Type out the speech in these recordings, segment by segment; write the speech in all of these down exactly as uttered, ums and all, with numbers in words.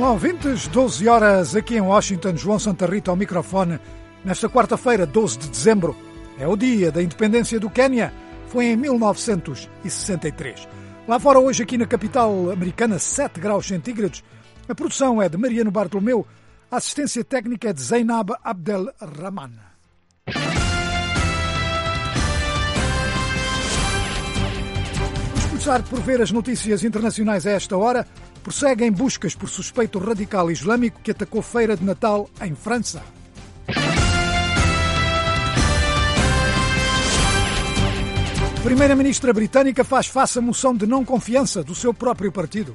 Olá, ouvintes, doze horas aqui em Washington, João Santa Rita ao microfone. Nesta quarta-feira, doze de dezembro, é o dia da independência do Quênia. Foi em mil novecentos e sessenta e três. Lá fora, hoje, aqui na capital americana, sete graus centígrados. A produção é de Mariano Bartolomeu. A assistência técnica é de Zainab Abdelrahman. Vamos começar por ver as notícias internacionais a esta hora. Prosseguem buscas por suspeito radical islâmico que atacou feira de Natal em França. A primeira-ministra britânica faz face à moção de não confiança do seu próprio partido.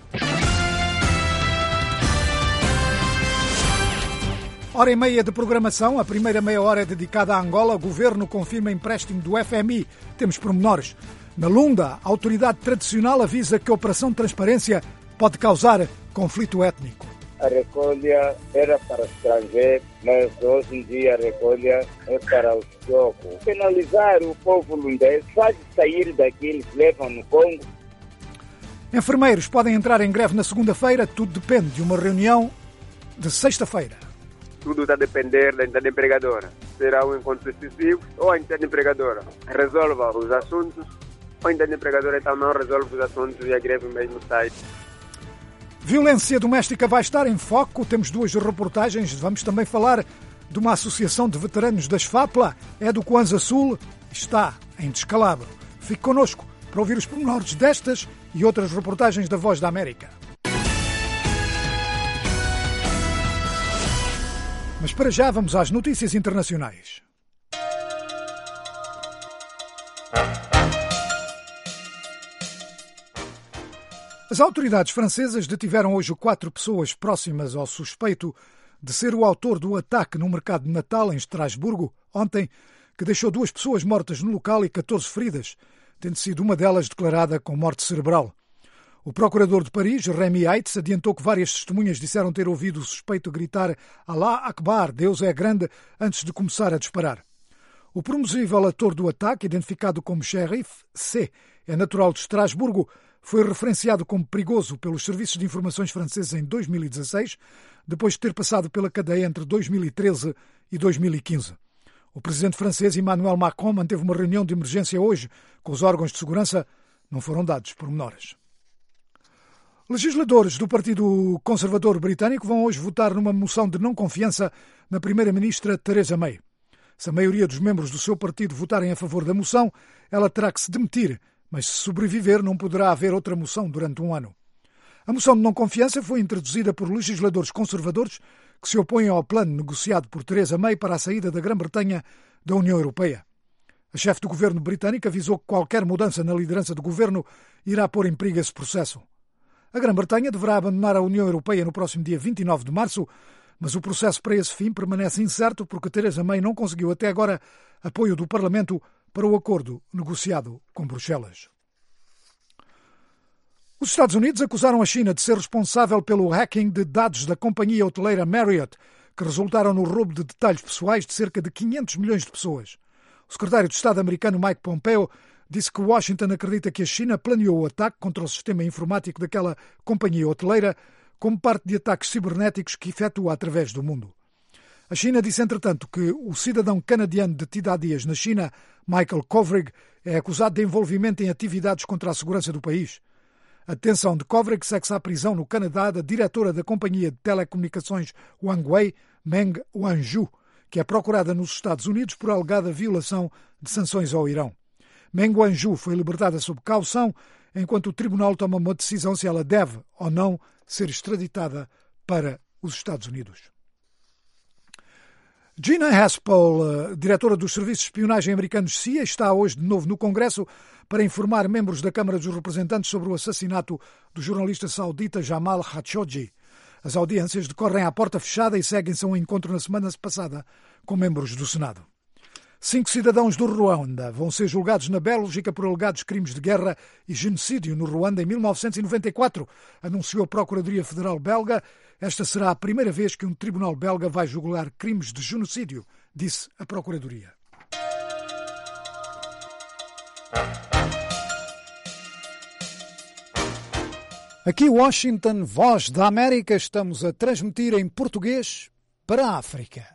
Hora e meia de programação. A primeira meia hora é dedicada à Angola. O governo confirma empréstimo do F M I. Temos pormenores. Na Lunda, a autoridade tradicional avisa que a Operação Transparência pode causar conflito étnico. A recolha era para estrangeiros, mas hoje em dia a recolha é para os jogos. Penalizar o povo lundês, faz sair daquilo que levam no Congo. Enfermeiros podem entrar em greve na segunda-feira, tudo depende de uma reunião de sexta-feira. Tudo está a depender da entidade empregadora. Será um encontro excessivo ou a entidade empregadora resolva os assuntos, ou a entidade empregadora então não resolve os assuntos e a greve mesmo sai. Violência doméstica vai estar em foco. Temos duas reportagens. Vamos também falar de uma associação de veteranos das FAPLA. É do Kwanza Sul. Está em descalabro. Fique connosco para ouvir os pormenores destas e outras reportagens da Voz da América. Mas para já vamos às notícias internacionais. As autoridades francesas detiveram hoje quatro pessoas próximas ao suspeito de ser o autor do ataque no mercado de Natal em Estrasburgo, ontem, que deixou duas pessoas mortas no local e catorze feridas, tendo sido uma delas declarada com morte cerebral. O procurador de Paris, Rémi Heitz, adiantou que várias testemunhas disseram ter ouvido o suspeito gritar Allah Akbar, Deus é grande, antes de começar a disparar. O promosível ator do ataque, identificado como Sheriff C, é natural de Estrasburgo, foi referenciado como perigoso pelos serviços de informações franceses em dois mil e dezasseis, depois de ter passado pela cadeia entre dois mil e treze e dois mil e quinze. O presidente francês Emmanuel Macron manteve uma reunião de emergência hoje com os órgãos de segurança. Não foram dados pormenores. Legisladores do Partido Conservador Britânico vão hoje votar numa moção de não confiança na primeira-ministra Theresa May. Se a maioria dos membros do seu partido votarem a favor da moção, ela terá que se demitir, mas se sobreviver não poderá haver outra moção durante um ano. A moção de não confiança foi introduzida por legisladores conservadores que se opõem ao plano negociado por Theresa May para a saída da Grã-Bretanha da União Europeia. A chefe do governo britânico avisou que qualquer mudança na liderança do governo irá pôr em perigo esse processo. A Grã-Bretanha deverá abandonar a União Europeia no próximo dia vinte e nove de março, mas o processo para esse fim permanece incerto porque Theresa May não conseguiu até agora apoio do Parlamento para o acordo negociado com Bruxelas. Os Estados Unidos acusaram a China de ser responsável pelo hacking de dados da companhia hoteleira Marriott, que resultaram no roubo de detalhes pessoais de cerca de quinhentos milhões de pessoas. O secretário de Estado americano Mike Pompeo disse que Washington acredita que a China planeou o ataque contra o sistema informático daquela companhia hoteleira como parte de ataques cibernéticos que efetua através do mundo. A China disse, entretanto, que o cidadão canadiano detido há dias na China, Michael Kovrig, é acusado de envolvimento em atividades contra a segurança do país. A detenção de Kovrig segue-se à prisão no Canadá da diretora da companhia de telecomunicações Huawei, Meng Wanzhou, que é procurada nos Estados Unidos por alegada violação de sanções ao Irão. Meng Wanzhou foi libertada sob caução, enquanto o tribunal toma uma decisão se ela deve ou não ser extraditada para os Estados Unidos. Gina Haspel, diretora dos serviços de espionagem americanos C I A, está hoje de novo no Congresso para informar membros da Câmara dos Representantes sobre o assassinato do jornalista saudita Jamal Khashoggi. As audiências decorrem à porta fechada e seguem-se a um encontro na semana passada com membros do Senado. Cinco cidadãos do Ruanda vão ser julgados na Bélgica por alegados crimes de guerra e genocídio no Ruanda em mil novecentos e noventa e quatro, anunciou a Procuradoria Federal belga. Esta será a primeira vez que um tribunal belga vai julgar crimes de genocídio, disse a Procuradoria. Aqui Washington, Voz da América, estamos a transmitir em português para a África.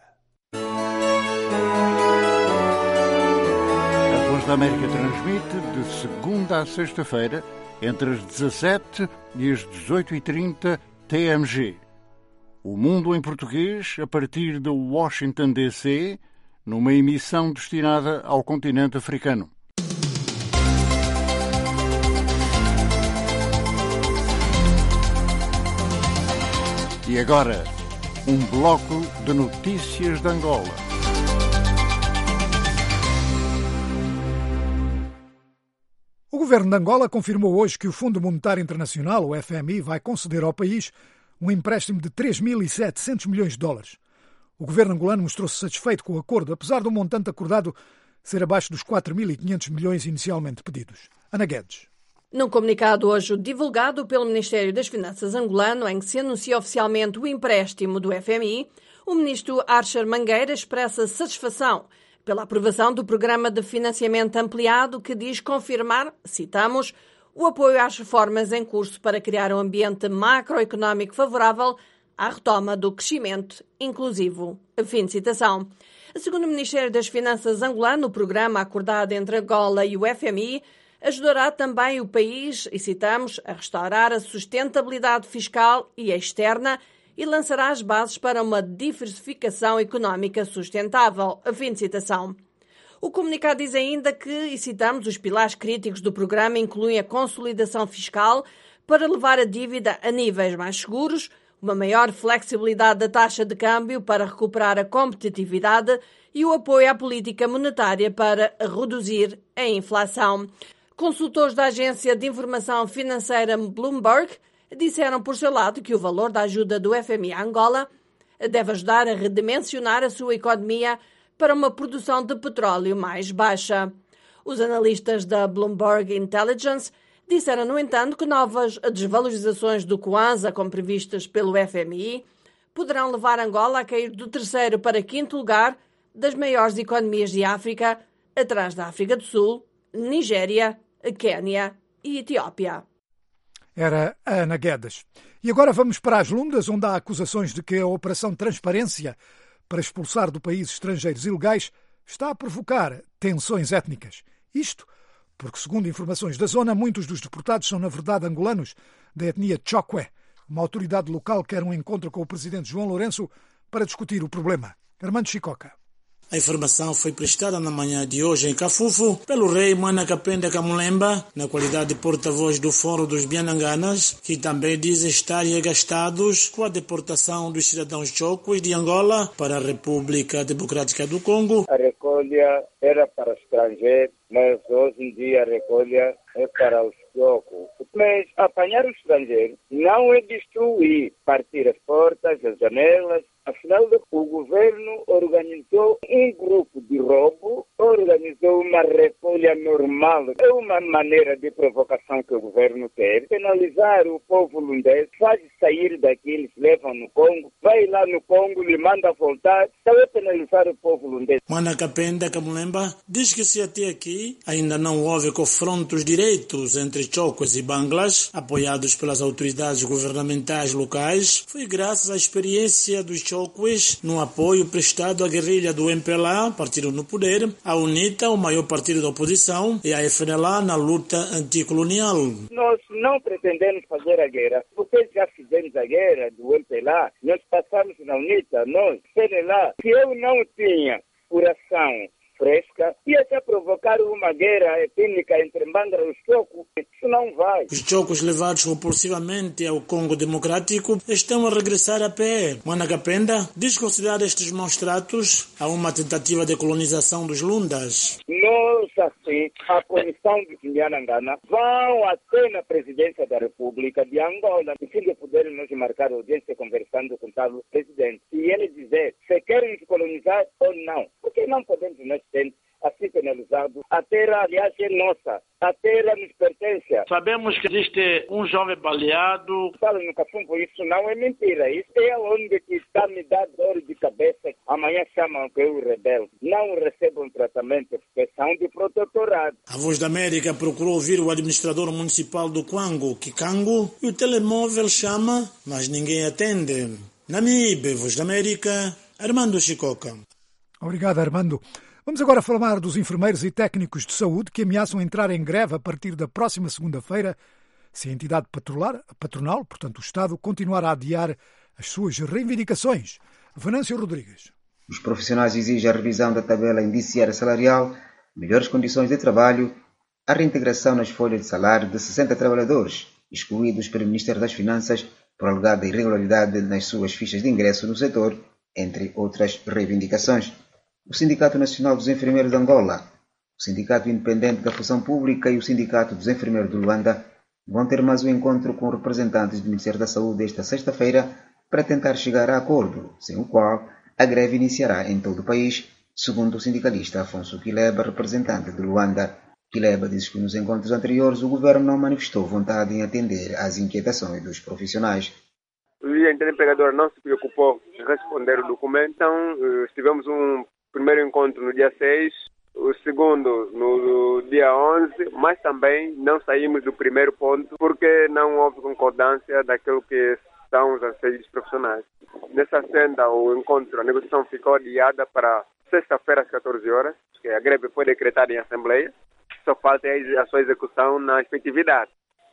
A Voz da América transmite de segunda a sexta-feira, entre as dezassete e as dezoito e trinta T M G. O Mundo em Português, a partir de Washington, D C, numa emissão destinada ao continente africano. E agora, um bloco de notícias de Angola. O governo de Angola confirmou hoje que o Fundo Monetário Internacional, o F M I, vai conceder ao país um empréstimo de três mil e setecentos milhões de dólares. O governo angolano mostrou-se satisfeito com o acordo, apesar do montante acordado ser abaixo dos quatro mil e quinhentos milhões inicialmente pedidos. Ana Guedes. Num comunicado hoje divulgado pelo Ministério das Finanças angolano, em que se anuncia oficialmente o empréstimo do F M I, o ministro Archer Mangueira expressa satisfação pela aprovação do Programa de Financiamento Ampliado, que diz confirmar, citamos, o apoio às reformas em curso para criar um ambiente macroeconómico favorável à retoma do crescimento inclusivo. Fim de citação. Segundo o Ministério das Finanças angolano, o programa acordado entre Angola e o F M I ajudará também o país, e citamos, a restaurar a sustentabilidade fiscal e externa e lançará as bases para uma diversificação económica sustentável. Fim de citação. O comunicado diz ainda que, e citamos, os pilares críticos do programa incluem a consolidação fiscal para levar a dívida a níveis mais seguros, uma maior flexibilidade da taxa de câmbio para recuperar a competitividade e o apoio à política monetária para reduzir a inflação. Consultores da agência de informação financeira Bloomberg disseram por seu lado que o valor da ajuda do F M I à Angola deve ajudar a redimensionar a sua economia para uma produção de petróleo mais baixa. Os analistas da Bloomberg Intelligence disseram, no entanto, que novas desvalorizações do Kwanza, como previstas pelo F M I, poderão levar Angola a cair do terceiro para quinto lugar das maiores economias de África, atrás da África do Sul, Nigéria, Quénia e Etiópia. Era a Ana Guedes. E agora vamos para as Lundas, onde há acusações de que a Operação Transparência para expulsar do país estrangeiros ilegais está a provocar tensões étnicas. Isto porque, segundo informações da zona, muitos dos deportados são, na verdade, angolanos da etnia Chokwe. Uma autoridade local quer um encontro com o presidente João Lourenço para discutir o problema. Armando Chicoca. A informação foi prestada na manhã de hoje em Cafufo pelo rei Mwanakapenda Kamulemba, na qualidade de porta-voz do Fórum dos Biananganas, que também diz estar regastados com a deportação dos cidadãos chocos de Angola para a República Democrática do Congo. A recolha era para estrangeiros, mas hoje em dia a recolha é para os chocos. Mas apanhar os estrangeiros não é destruir, partir as portas, as janelas. Afinal, o governo organizou um grupo de roubo, organizou uma recolha normal. É uma maneira de provocação que o governo quer. Penalizar o povo lundês, faz sair daqui, eles levam no Congo, vai lá no Congo, lhe manda voltar. Então é penalizar o povo lundês. Mwanakapenda Kamulemba diz que se até aqui ainda não houve confrontos diretos entre chocos e banglas, apoiados pelas autoridades governamentais locais, foi graças à experiência dos chocos no apoio prestado à guerrilha do M P L A, partido no poder, à UNITA, o maior partido da oposição, e à F N L A na luta anticolonial. Nós não pretendemos fazer a guerra, porque já fizemos a guerra do M P L A, nós passamos na UNITA, nós, F N L A. Se eu não tinha coração fresca, ia até provocar uma guerra étnica entre Mbandra e os chocos. Isso não vai. Os chocos levados compulsivamente ao Congo Democrático estão a regressar a pé. Mwanakapenda diz considerar estes maus tratos a uma tentativa de colonização dos Lundas. Nós, assim, a comissão de Bianangana, vão até na presidência da República de Angola, e se poderem nos marcar audiência conversando com o tal presidente. Se ele dizer se querem se colonizar ou não, porque não podemos nós ter assim penalizados. A terra, aliás, é nossa. A terra nos pertence. Sabemos que existe um jovem baleado. Fala no Cafumbo, isso não é mentira. Isso é onde que está me dando dor de cabeça. Amanhã chamam que eu rebelde. Não recebo um tratamento especial de protetorado. A Voz da América procurou ouvir o administrador municipal do Kwango, Kikango, e o telemóvel chama, mas ninguém atende. Namibe, Voz da América, Armando Chicoca. Obrigado, Armando. Vamos agora falar dos enfermeiros e técnicos de saúde que ameaçam entrar em greve a partir da próxima segunda-feira se a entidade patronal, portanto o Estado, continuar a adiar as suas reivindicações. Venâncio Rodrigues. Os profissionais exigem a revisão da tabela indiciária salarial, melhores condições de trabalho, a reintegração nas folhas de salário de sessenta trabalhadores, excluídos pelo Ministério das Finanças por alegada irregularidade nas suas fichas de ingresso no setor, entre outras reivindicações. O Sindicato Nacional dos Enfermeiros de Angola, o Sindicato Independente da Função Pública e o Sindicato dos Enfermeiros de Luanda vão ter mais um encontro com representantes do Ministério da Saúde esta sexta-feira para tentar chegar a acordo, sem o qual a greve iniciará em todo o país, segundo o sindicalista Afonso Quileba, representante de Luanda. Quileba diz que nos encontros anteriores o governo não manifestou vontade em atender às inquietações dos profissionais. O empregador não se preocupou em responder o documento, então tivemos um primeiro encontro no dia seis, o segundo no dia onze, mas também não saímos do primeiro ponto porque não houve concordância daquilo que são os anseios profissionais. Nessa senda, o encontro, a negociação ficou adiada para sexta-feira às catorze horas, que a greve foi decretada em assembleia, só falta a sua execução na efetividade.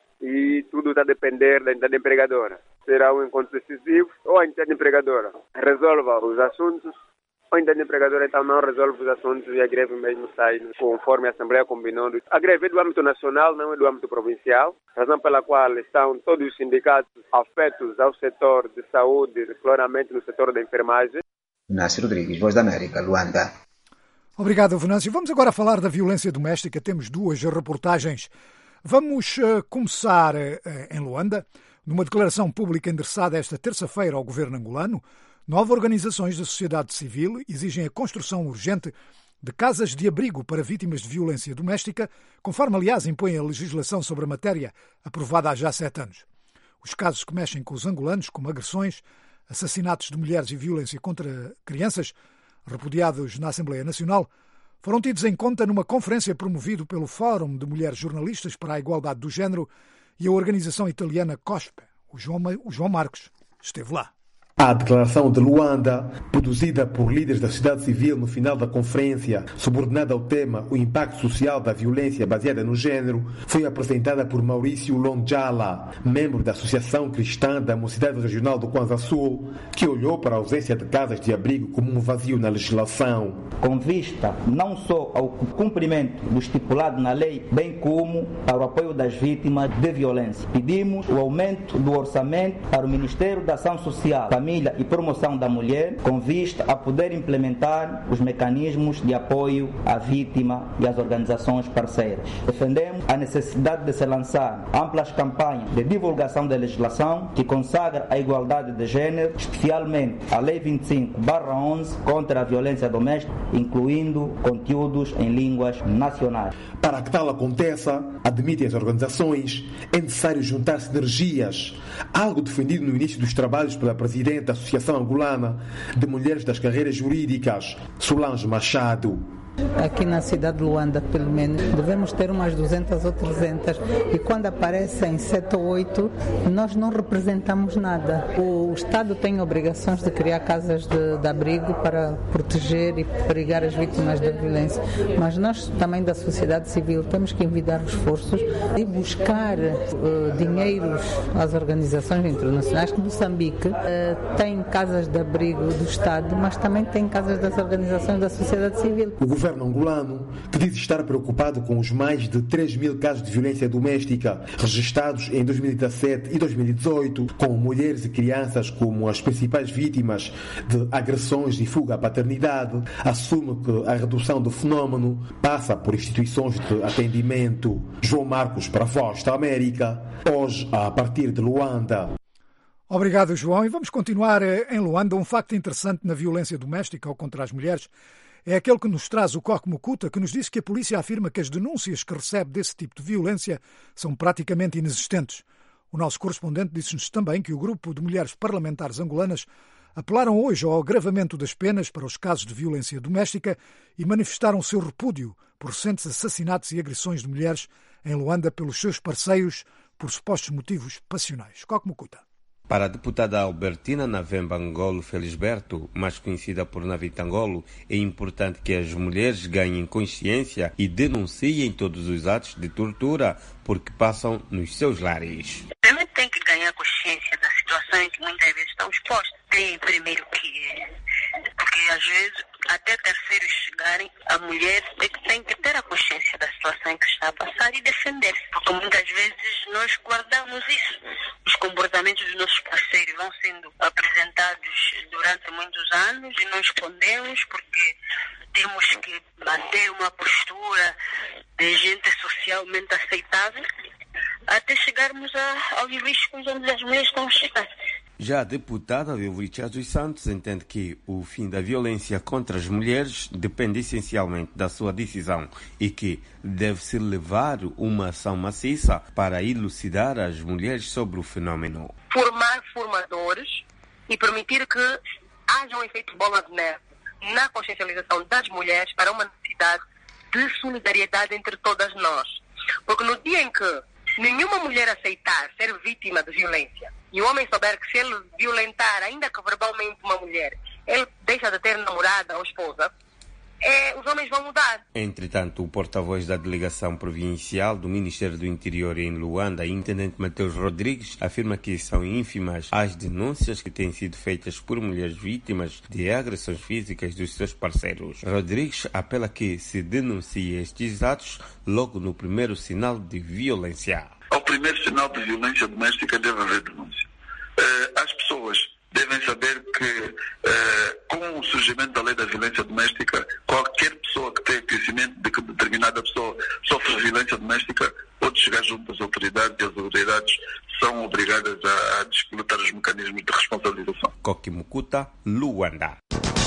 E tudo está a depender da entidade empregadora. Será um encontro decisivo, ou a entidade empregadora resolva os assuntos, ou a entidade empregadora então não resolve os assuntos e a greve mesmo sai conforme a Assembleia combinou. A greve é do âmbito nacional, não é do âmbito provincial, razão pela qual estão todos os sindicatos afetos ao setor de saúde, claramente no setor da enfermagem. Venâncio Rodrigues, Voz da América, Luanda. Obrigado, Venâncio. Vamos agora falar da violência doméstica. Temos duas reportagens. Vamos uh, começar uh, em Luanda. Numa declaração pública endereçada esta terça-feira ao governo angolano, nove organizações da sociedade civil exigem a construção urgente de casas de abrigo para vítimas de violência doméstica, conforme, aliás, impõe a legislação sobre a matéria, aprovada há já sete anos. Os casos que mexem com os angolanos, como agressões, assassinatos de mulheres e violência contra crianças, repudiados na Assembleia Nacional, foram tidos em conta numa conferência promovida pelo Fórum de Mulheres Jornalistas para a Igualdade do Género e a organização italiana COSPE. O João, o João Marcos esteve lá. A declaração de Luanda, produzida por líderes da sociedade civil no final da conferência, subordinada ao tema O Impacto Social da Violência Baseada no Gênero, foi apresentada por Maurício Lonjala, membro da Associação Cristã da Mocidade Regional do Kwanza Sul, que olhou para a ausência de casas de abrigo como um vazio na legislação. Com vista não só ao cumprimento do estipulado na lei, bem como para o apoio das vítimas de violência, pedimos o aumento do orçamento para o Ministério da Ação Social, Família e Promoção da Mulher, com vista a poder implementar os mecanismos de apoio à vítima e às organizações parceiras. Defendemos a necessidade de se lançar amplas campanhas de divulgação da legislação que consagra a igualdade de gênero, especialmente a Lei vinte e cinco barra onze contra a violência doméstica, incluindo conteúdos em línguas nacionais. Para que tal aconteça, admitem as organizações, é necessário juntar sinergias, algo defendido no início dos trabalhos pela presidente da Associação Angolana de Mulheres das Carreiras Jurídicas, Solange Machado. Aqui na cidade de Luanda, pelo menos, devemos ter umas duzentas ou trezentas e quando aparecem sete ou oito, nós não representamos nada. O Estado tem obrigações de criar casas de, de abrigo para proteger e pregar as vítimas da violência, mas nós também da sociedade civil temos que envidar esforços e buscar uh, dinheiros às organizações internacionais. Moçambique uh, tem casas de abrigo do Estado, mas também tem casas das organizações da sociedade civil. O governo angolano, que diz estar preocupado com os mais de três mil casos de violência doméstica registrados em dois mil e dezassete e dois mil e dezoito, com mulheres e crianças como as principais vítimas de agressões e fuga à paternidade, assume que a redução do fenómeno passa por instituições de atendimento. João Marcos para a Voz da América, hoje a partir de Luanda. Obrigado, João. E vamos continuar em Luanda. Um facto interessante na violência doméstica ou contra as mulheres é aquele que nos traz o Coque Mukuta, que nos disse que a polícia afirma que as denúncias que recebe desse tipo de violência são praticamente inexistentes. O nosso correspondente disse-nos também que o grupo de mulheres parlamentares angolanas apelaram hoje ao agravamento das penas para os casos de violência doméstica e manifestaram o seu repúdio por recentes assassinatos e agressões de mulheres em Luanda pelos seus parceiros por supostos motivos passionais. Coque Mukuta. Para a deputada Albertina Navemba Angolo Felisberto, mais conhecida por Navita Angolo, é importante que as mulheres ganhem consciência e denunciem todos os atos de tortura porque passam nos seus lares. Primeiro tem que ganhar consciência da situação em que muitas vezes estão expostos. Tem primeiro que... Porque às vezes, até terceiros chegarem, a mulher tem que ter a consciência da situação em que está a passar e defender-se. Porque muitas vezes nós guardamos isso. Os comportamentos dos nossos parceiros vão sendo apresentados durante muitos anos e não escondemos porque temos que manter uma postura de gente socialmente aceitável até chegarmos a, aos riscos onde as mulheres estão a chegar. Já a deputada Leovricha dos Santos entende que o fim da violência contra as mulheres depende essencialmente da sua decisão e que deve-se levar uma ação maciça para elucidar as mulheres sobre o fenômeno. Formar formadores e permitir que haja um efeito bola de neve na consciencialização das mulheres para uma necessidade de solidariedade entre todas nós. Porque no dia em que nenhuma mulher aceitar ser vítima de violência e o homem souber que se ele violentar, ainda que verbalmente, uma mulher, ele deixa de ter namorada ou esposa, é, os homens vão mudar. Entretanto, o porta-voz da delegação provincial do Ministério do Interior em Luanda, intendente Mateus Rodrigues, afirma que são ínfimas as denúncias que têm sido feitas por mulheres vítimas de agressões físicas dos seus parceiros. Rodrigues apela que se denuncie estes atos logo no primeiro sinal de violência. Ao primeiro sinal de violência doméstica deve haver denúncia. Uh, as pessoas devem saber que uh, com o surgimento da lei da violência doméstica, qualquer pessoa que tenha conhecimento de que determinada pessoa sofre violência doméstica pode chegar junto às autoridades e as autoridades são obrigadas a, a descoletar os mecanismos de responsabilização. Coque Mukuta, Luanda.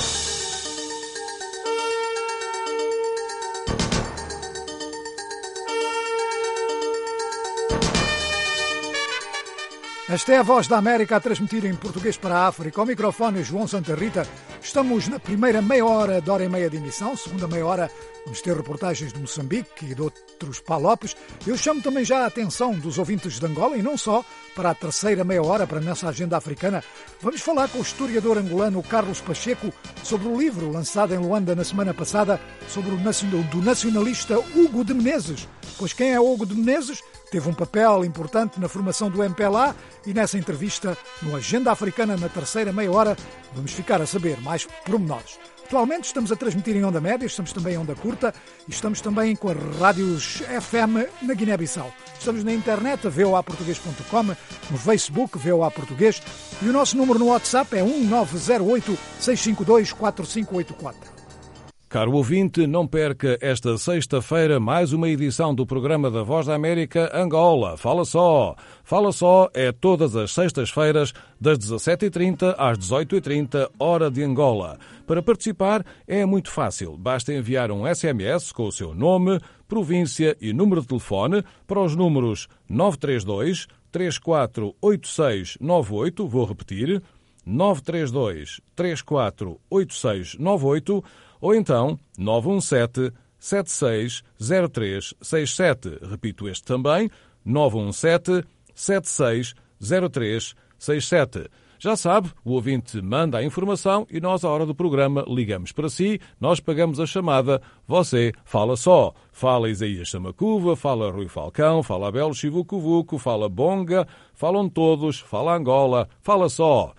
Esta é a Voz da América a transmitir em português para a África. Ao microfone, João Santa Rita. Estamos na primeira meia hora, de hora e meia de emissão. Segunda meia hora, vamos ter reportagens de Moçambique e de outros palopes. Eu chamo também já a atenção dos ouvintes de Angola, e não só, para a terceira meia hora, para a nossa agenda africana. Vamos falar com o historiador angolano Carlos Pacheco sobre o livro lançado em Luanda na semana passada sobre o do nacionalista Hugo de Menezes. Pois quem é Hugo de Menezes? Teve um papel importante na formação do M P L A e nessa entrevista no Agenda Africana na terceira meia hora vamos ficar a saber mais pormenores. Atualmente estamos a transmitir em onda média, estamos também em onda curta e estamos também com as rádios F M na Guiné-Bissau. Estamos na internet, a v o a português ponto com, no Facebook, V O A Português, e o nosso número no WhatsApp é um nove zero oito, seis cinco dois, quatro cinco oito quatro. Caro ouvinte, não perca esta sexta-feira mais uma edição do programa da Voz da América Angola. Fala Só. Fala Só é todas as sextas-feiras, das dezassete e trinta às dezoito e trinta, hora de Angola. Para participar é muito fácil. Basta enviar um S M S com o seu nome, província e número de telefone para os números nove três dois, três quatro oito seis nove oito, vou repetir, nove três dois, três quatro oito seis nove oito, ou então nove um sete, sete seis zero três seis sete. Repito este também, nove um sete, sete seis zero três seis sete. Já sabe, o ouvinte manda a informação e nós, à hora do programa, ligamos para si, nós pagamos a chamada, você fala só. Fala Isaías Samacuva, fala Rui Falcão, fala Abel Chivucuvuco, fala Bonga, falam todos, fala Angola, fala só.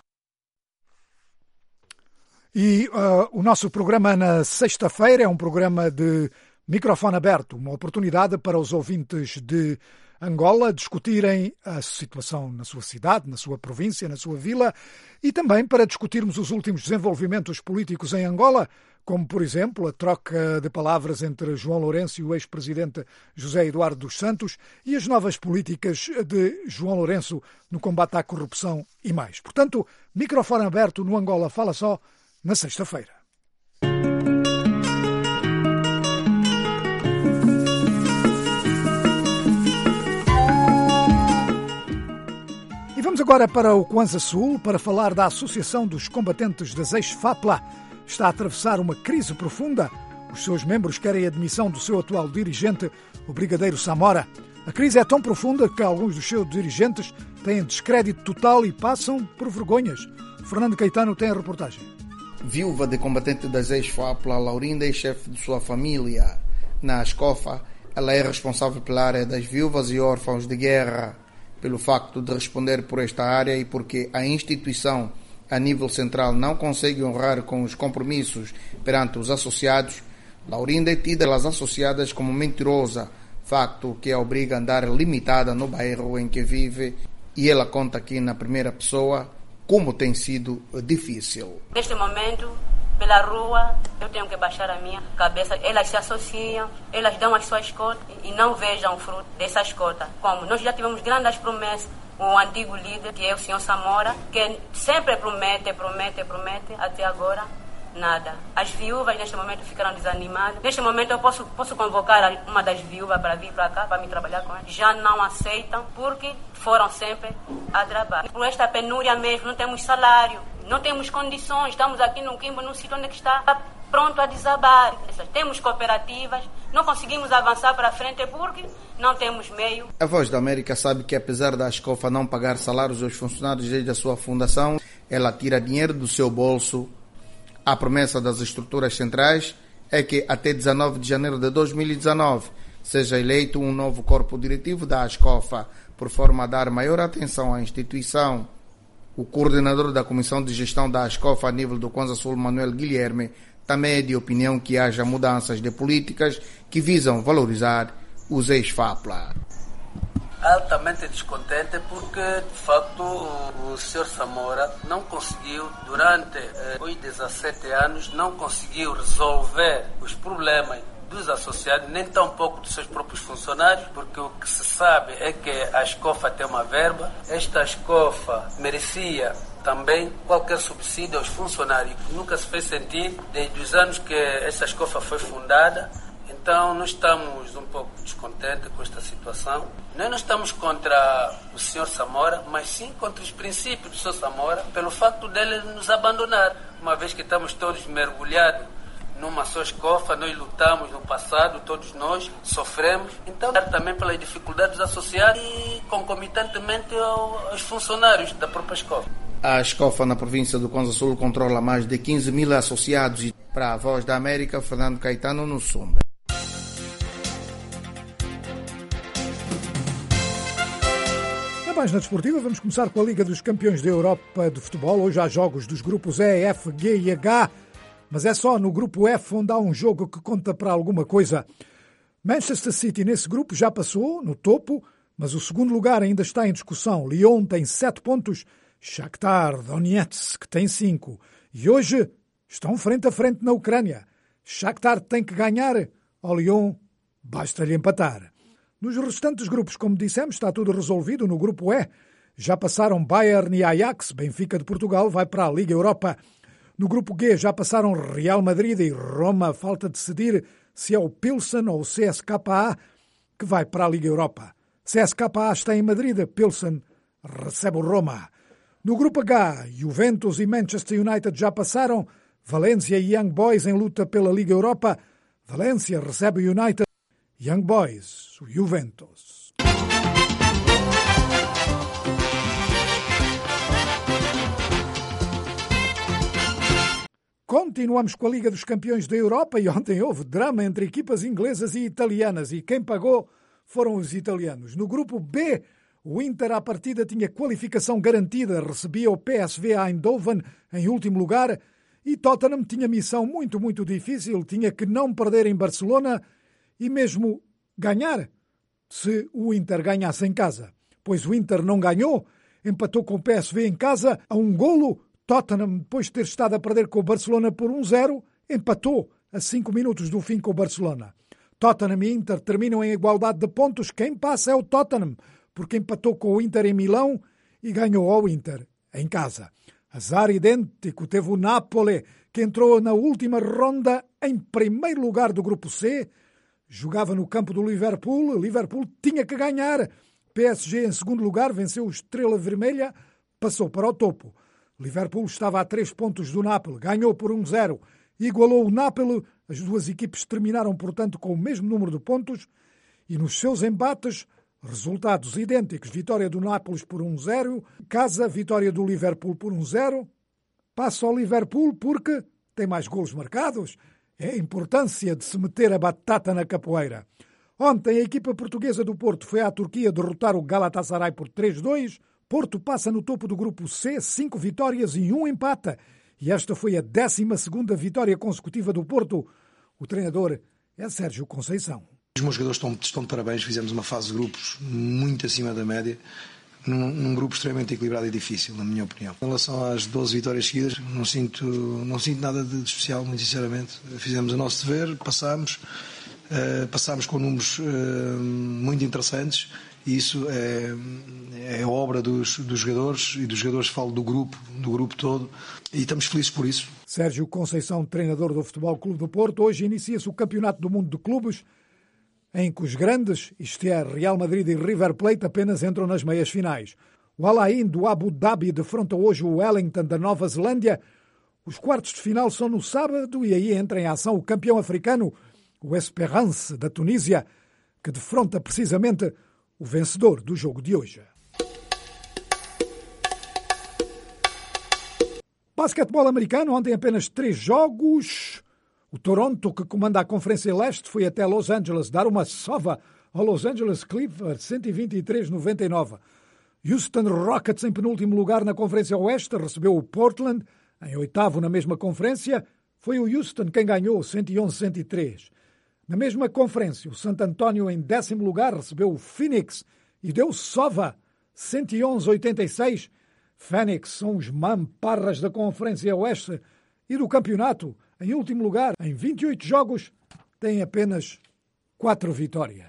E uh, o nosso programa na sexta-feira é um programa de microfone aberto, uma oportunidade para os ouvintes de Angola discutirem a situação na sua cidade, na sua província, na sua vila, e também para discutirmos os últimos desenvolvimentos políticos em Angola, como, por exemplo, a troca de palavras entre João Lourenço e o ex-presidente José Eduardo dos Santos e as novas políticas de João Lourenço no combate à corrupção e mais. Portanto, microfone aberto no Angola Fala Só, na sexta-feira. agora para o Kwanza Sul para falar da Associação dos Combatentes das Ex-FAPLA. Está a atravessar uma crise profunda. Os seus membros querem a demissão do seu atual dirigente, o Brigadeiro Samora. A crise é tão profunda que alguns dos seus dirigentes têm descrédito total e passam por vergonhas. Fernando Caetano tem a reportagem. Viúva de combatente das ex-FAPLA, Laurinda é chefe de sua família. Na ASCOFA, ela é responsável pela área das viúvas e órfãos de guerra. Pelo facto de responder por esta área e porque a instituição, a nível central, não consegue honrar com os compromissos perante os associados, Laurinda é tida pelas associadas como mentirosa, facto que a obriga a andar limitada no bairro em que vive, e ela conta aqui na primeira pessoa como tem sido difícil. Neste momento, pela rua, eu tenho que baixar a minha cabeça. Elas se associam, elas dão as suas cotas e não vejam o fruto dessas cotas. Como nós já tivemos grandes promessas, o antigo líder, que é o senhor Samora, que sempre promete, promete, promete, até agora nada. As viúvas neste momento ficaram desanimadas. Neste momento eu posso, posso convocar uma das viúvas para vir para cá, para me trabalhar com elas. Já não aceitam porque foram sempre a trabalhar. Por esta penúria mesmo, não temos salário, não temos condições. Estamos aqui no Quimbo, num sítio onde está pronto a desabar. Temos cooperativas, não conseguimos avançar para frente porque não temos meio. A Voz da América sabe que apesar da ASCOFA não pagar salários aos funcionários desde a sua fundação, ela tira dinheiro do seu bolso. A promessa das estruturas centrais é que até dezanove de janeiro de dois mil e dezanove seja eleito um novo corpo diretivo da ASCOFA, por forma a dar maior atenção à instituição. O coordenador da Comissão de Gestão da ASCOFA a nível do Kwanza Sul, Manuel Guilherme, também é de opinião que haja mudanças de políticas que visam valorizar os ex-FAPLA. Altamente descontente porque, de facto, o, o senhor Samora não conseguiu, durante eh, os dezessete anos, não conseguiu resolver os problemas dos associados, nem tampouco dos seus próprios funcionários, porque o que se sabe é que a ASCOFA tem uma verba. Esta ASCOFA merecia também qualquer subsídio aos funcionários, que nunca se fez sentir desde os anos que esta ASCOFA foi fundada. Então, nós estamos um pouco descontentes com esta situação. Nós não estamos contra o senhor Samora, mas sim contra os princípios do senhor Samora, pelo facto dele nos abandonar, uma vez que estamos todos mergulhados numa só ASCOFA. Nós lutamos no passado, todos nós sofremos. Então, também pelas dificuldades dos associados e concomitantemente aos funcionários da própria ASCOFA. A ASCOFA na província do Kwanza Sul controla mais de quinze mil associados. E para a Voz da América, Fernando Caetano, no Sumba. Mais na desportiva, vamos começar com a Liga dos Campeões da Europa de Futebol. Hoje há jogos dos grupos E, F, G e H, mas é só no grupo F onde há um jogo que conta para alguma coisa. Manchester City nesse grupo já passou, no topo, mas o segundo lugar ainda está em discussão. Lyon tem sete pontos, Shakhtar Donetsk tem cinco. E hoje estão frente a frente na Ucrânia. Shakhtar tem que ganhar, ao Lyon basta-lhe empatar. Nos restantes grupos, como dissemos, está tudo resolvido. No grupo E, já passaram Bayern e Ajax. Benfica de Portugal vai para a Liga Europa. No grupo G, já passaram Real Madrid e Roma. Falta decidir se é o Pilsen ou o C S K A que vai para a Liga Europa. C S K A está em Madrid, Pilsen recebe o Roma. No grupo H, Juventus e Manchester United já passaram. Valência e Young Boys em luta pela Liga Europa. Valência recebe o United. Young Boys, o Juventus. Continuamos com a Liga dos Campeões da Europa e ontem houve drama entre equipas inglesas e italianas e quem pagou foram os italianos. No grupo B, o Inter à partida tinha qualificação garantida, recebia o P S V Eindhoven em último lugar e Tottenham tinha missão muito, muito difícil, tinha que não perder em Barcelona e mesmo ganhar, se o Inter ganhasse em casa. Pois o Inter não ganhou, empatou com o P S V em casa a um golo. Tottenham, depois de ter estado a perder com o Barcelona por um zero, empatou a cinco minutos do fim com o Barcelona. Tottenham e Inter terminam em igualdade de pontos. Quem passa é o Tottenham, porque empatou com o Inter em Milão e ganhou ao Inter em casa. Azar idêntico teve o Napoli, que entrou na última ronda em primeiro lugar do grupo C. Jogava no campo do Liverpool. Liverpool tinha que ganhar. P S G em segundo lugar venceu o Estrela Vermelha passou para o topo. Liverpool estava a três pontos do Napoli, ganhou por um zero, igualou o Napoli. As duas equipes terminaram, portanto, com o mesmo número de pontos e nos seus embates, resultados idênticos. Vitória do Nápoles por um zero, casa, vitória do Liverpool por um zero. Passa ao Liverpool porque tem mais golos marcados. É a importância de se meter a batata na capoeira. Ontem a equipa portuguesa do Porto foi à Turquia derrotar o Galatasaray por três dois. Porto passa no topo do grupo C, cinco vitórias e um empate. E esta foi a décima segunda vitória consecutiva do Porto. O treinador é Sérgio Conceição. Os meus jogadores estão, estão de parabéns, fizemos uma fase de grupos muito acima da média, num, num grupo extremamente equilibrado e difícil, na minha opinião. Em relação às doze vitórias seguidas, não sinto, não sinto nada de especial, muito sinceramente. Fizemos o nosso dever, passámos, uh, passámos com números uh, muito interessantes. E isso é, é obra dos, dos jogadores, e dos jogadores falo do grupo, do grupo todo, e estamos felizes por isso. Sérgio Conceição, treinador do Futebol Clube do Porto. Hoje inicia-se o Campeonato do Mundo de Clubes, em que os grandes, isto é, Real Madrid e River Plate, apenas entram nas meias finais. O Al Ain do Abu Dhabi defronta hoje o Wellington da Nova Zelândia. Os quartos de final são no sábado e aí entra em ação o campeão africano, o Esperance da Tunísia, que defronta precisamente o vencedor do jogo de hoje. Basquetebol americano, ontem apenas três jogos. O Toronto, que comanda a Conferência Leste, foi até Los Angeles dar uma sova ao Los Angeles Clippers, cento e vinte e três a noventa e nove. Houston Rockets, em penúltimo lugar na Conferência Oeste, recebeu o Portland, em oitavo na mesma conferência. Foi o Houston quem ganhou, cento e onze a cento e três. Na mesma conferência, o Santo António, em décimo lugar, recebeu o Phoenix e deu sova, cento e onze a oitenta e seis. Phoenix são os mamparras da Conferência Oeste e do campeonato. Em último lugar, em vinte e oito jogos, tem apenas quatro vitórias.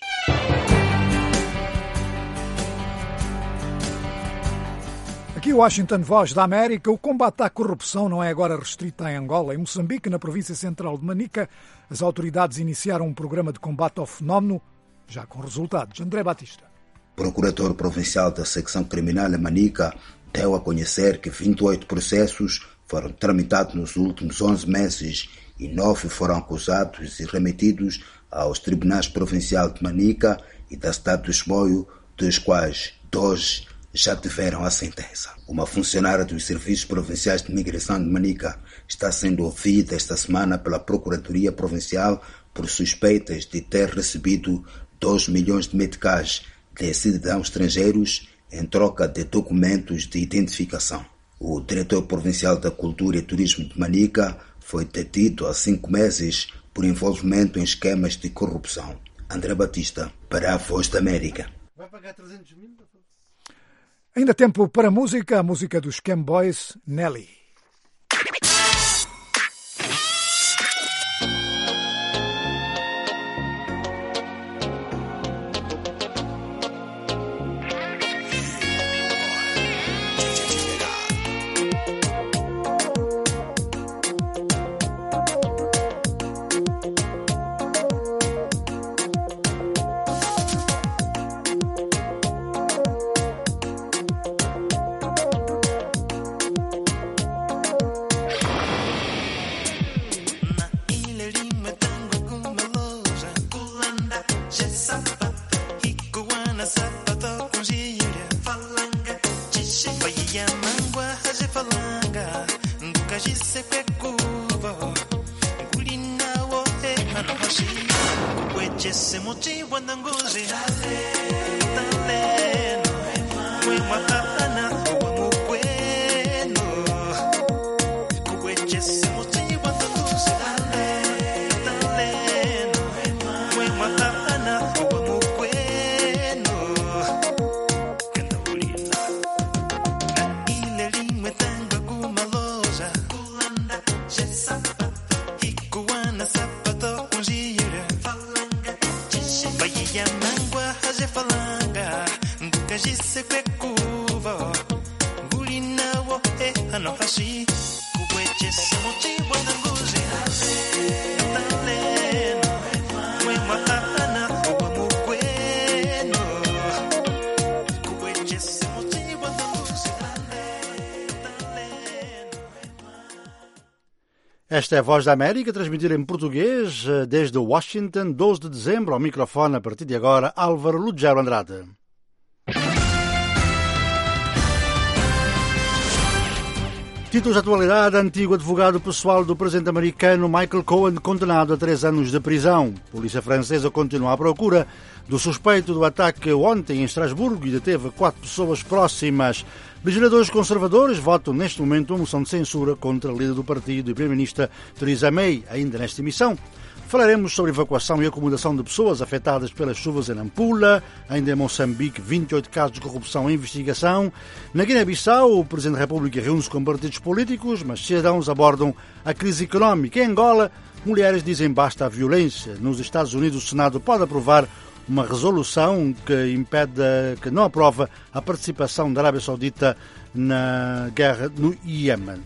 Aqui Washington, Voz da América. O combate à corrupção não é agora restrito a Angola. Em Moçambique, na província central de Manica, as autoridades iniciaram um programa de combate ao fenómeno, já com resultados. André Batista. O procurador provincial da secção criminal em Manica deu a conhecer que vinte e oito processos foram tramitados nos últimos onze meses e nove foram acusados e remetidos aos tribunais provinciais de Manica e da cidade do Chimoio, dos quais dois já tiveram a sentença. Uma funcionária dos Serviços Provinciais de Migração de Manica está sendo ouvida esta semana pela Procuradoria Provincial por suspeitas de ter recebido dois milhões de meticais de cidadãos estrangeiros em troca de documentos de identificação. O diretor provincial da Cultura e Turismo de Manica foi detido há cinco meses por envolvimento em esquemas de corrupção. André Batista, para a Voz da América. Vai pagar trezentos mil? Ainda tempo para música, a música dos Cam Boys, Nelly. Esta é a Voz da América, transmitida em português desde Washington, doze de dezembro, ao microfone, a partir de agora, Álvaro Lugero Andrade. Títulos de atualidade: antigo advogado pessoal do presidente americano Michael Cohen condenado a três anos de prisão. A polícia francesa continua à procura do suspeito do ataque ontem em Estrasburgo e deteve quatro pessoas próximas. Legisladores conservadores votam neste momento uma moção de censura contra a líder do partido e primeira-ministra Theresa May. Ainda nesta emissão falaremos sobre evacuação e acomodação de pessoas afetadas pelas chuvas em Nampula. Ainda em Moçambique, vinte e oito casos de corrupção em investigação. Na Guiné-Bissau, o Presidente da República reúne-se com partidos políticos, mas cidadãos abordam a crise económica. Em Angola, mulheres dizem basta à violência. Nos Estados Unidos, o Senado pode aprovar uma resolução que impede, que não aprova a participação da Arábia Saudita na guerra no Iêmen.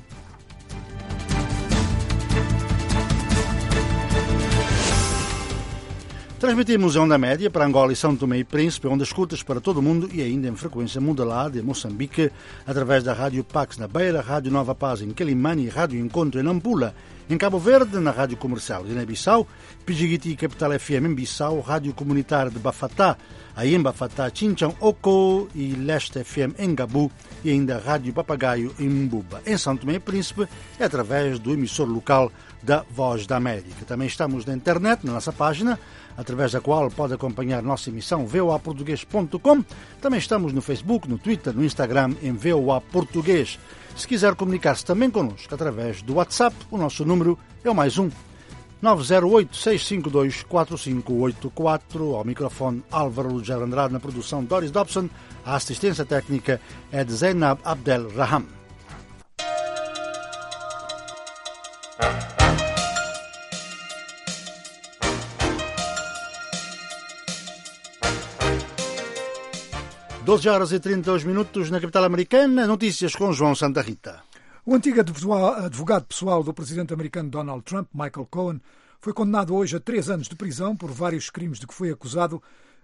Transmitimos em onda média para Angola e São Tomé e Príncipe, ondas curtas para todo o mundo e ainda em frequência modulada em Moçambique, através da Rádio Pax na Beira, Rádio Nova Paz em Quelimane e Rádio Encontro em Nampula. Em Cabo Verde, na Rádio Comercial Guiné-Bissau, Pijiguiti Capital F M em Bissau, Rádio Comunitária de Bafatá, aí em Bafatá, Chinchão, Oko e Leste F M em Gabu e ainda Rádio Papagaio em Mbuba. Em São Tomé e Príncipe é através do emissor local da Voz da América. Também estamos na internet, na nossa página, através da qual pode acompanhar nossa emissão v o a português ponto com. Também estamos no Facebook, no Twitter, no Instagram em V O A Português. Se quiser comunicar-se também connosco através do WhatsApp, o nosso número é o mais um nove zero oito, seis cinco dois, quatro cinco oito quatro. Ao microfone Álvaro Lugero Andrade, na produção Doris Dobson. A assistência técnica é de Zainab Abdel Raham. doze horas e trinta e dois minutos na capital americana. Notícias com João Santa Rita. O antigo advogado pessoal do presidente americano Donald Trump, Michael Cohen, foi condenado hoje a três anos de prisão por vários crimes de que foi acusado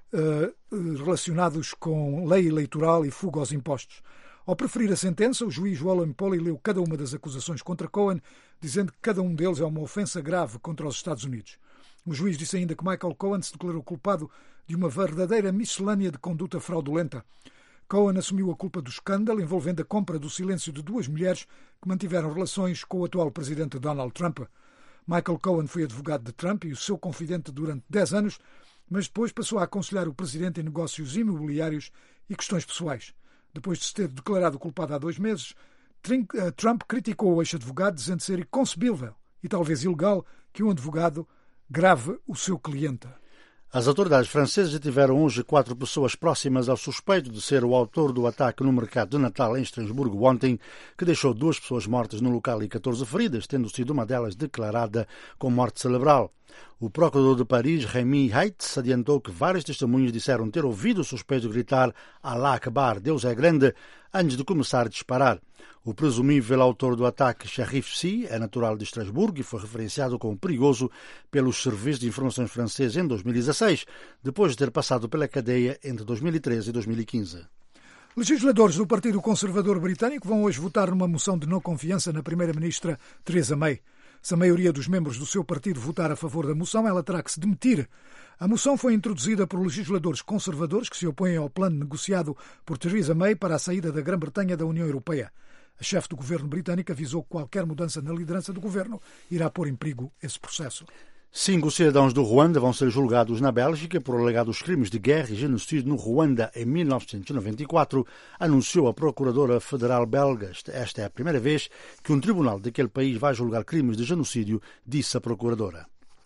uh, relacionados com lei eleitoral e fuga aos impostos. Ao preferir a sentença, o juiz William Polly leu cada uma das acusações contra Cohen, dizendo que cada um deles é uma ofensa grave contra os Estados Unidos. O juiz disse ainda que Michael Cohen se declarou culpado de uma verdadeira miscelânea de conduta fraudulenta. Cohen assumiu a culpa do escândalo envolvendo a compra do silêncio de duas mulheres que mantiveram relações com o atual presidente Donald Trump. Michael Cohen foi advogado de Trump e o seu confidente durante dez anos, mas depois passou a aconselhar o presidente em negócios imobiliários e questões pessoais. Depois de se ter declarado culpado há dois meses, Trump criticou o ex-advogado, dizendo ser inconcebível e talvez ilegal que um advogado grave o seu cliente. As autoridades francesas detiveram hoje quatro pessoas próximas ao suspeito de ser o autor do ataque no mercado de Natal em Estrasburgo ontem, que deixou duas pessoas mortas no local e catorze feridas, tendo sido uma delas declarada com morte cerebral. O procurador de Paris, Rémi Heitz, adiantou que várias testemunhas disseram ter ouvido o suspeito gritar Allah Akbar, Deus é grande, antes de começar a disparar. O presumível autor do ataque, Sharif Si, é natural de Estrasburgo e foi referenciado como perigoso pelos serviços de informações franceses em dois mil e dezasseis, depois de ter passado pela cadeia entre dois mil e treze e dois mil e quinze. Legisladores do Partido Conservador Britânico vão hoje votar numa moção de não confiança na primeira-ministra Theresa May. Se a maioria dos membros do seu partido votar a favor da moção, ela terá que se demitir. A moção foi introduzida por legisladores conservadores que se opõem ao plano negociado por Theresa May para a saída da Grã-Bretanha da União Europeia. A chefe do governo britânico avisou que qualquer mudança na liderança do governo irá pôr em perigo esse processo. Cinco cidadãos do Ruanda vão ser julgados na Bélgica por alegados crimes de guerra e genocídio no Ruanda em mil novecentos e noventa e quatro, anunciou a Procuradora Federal belga. Esta é a primeira vez que um tribunal daquele país vai julgar crimes de genocídio, disse a Procuradora.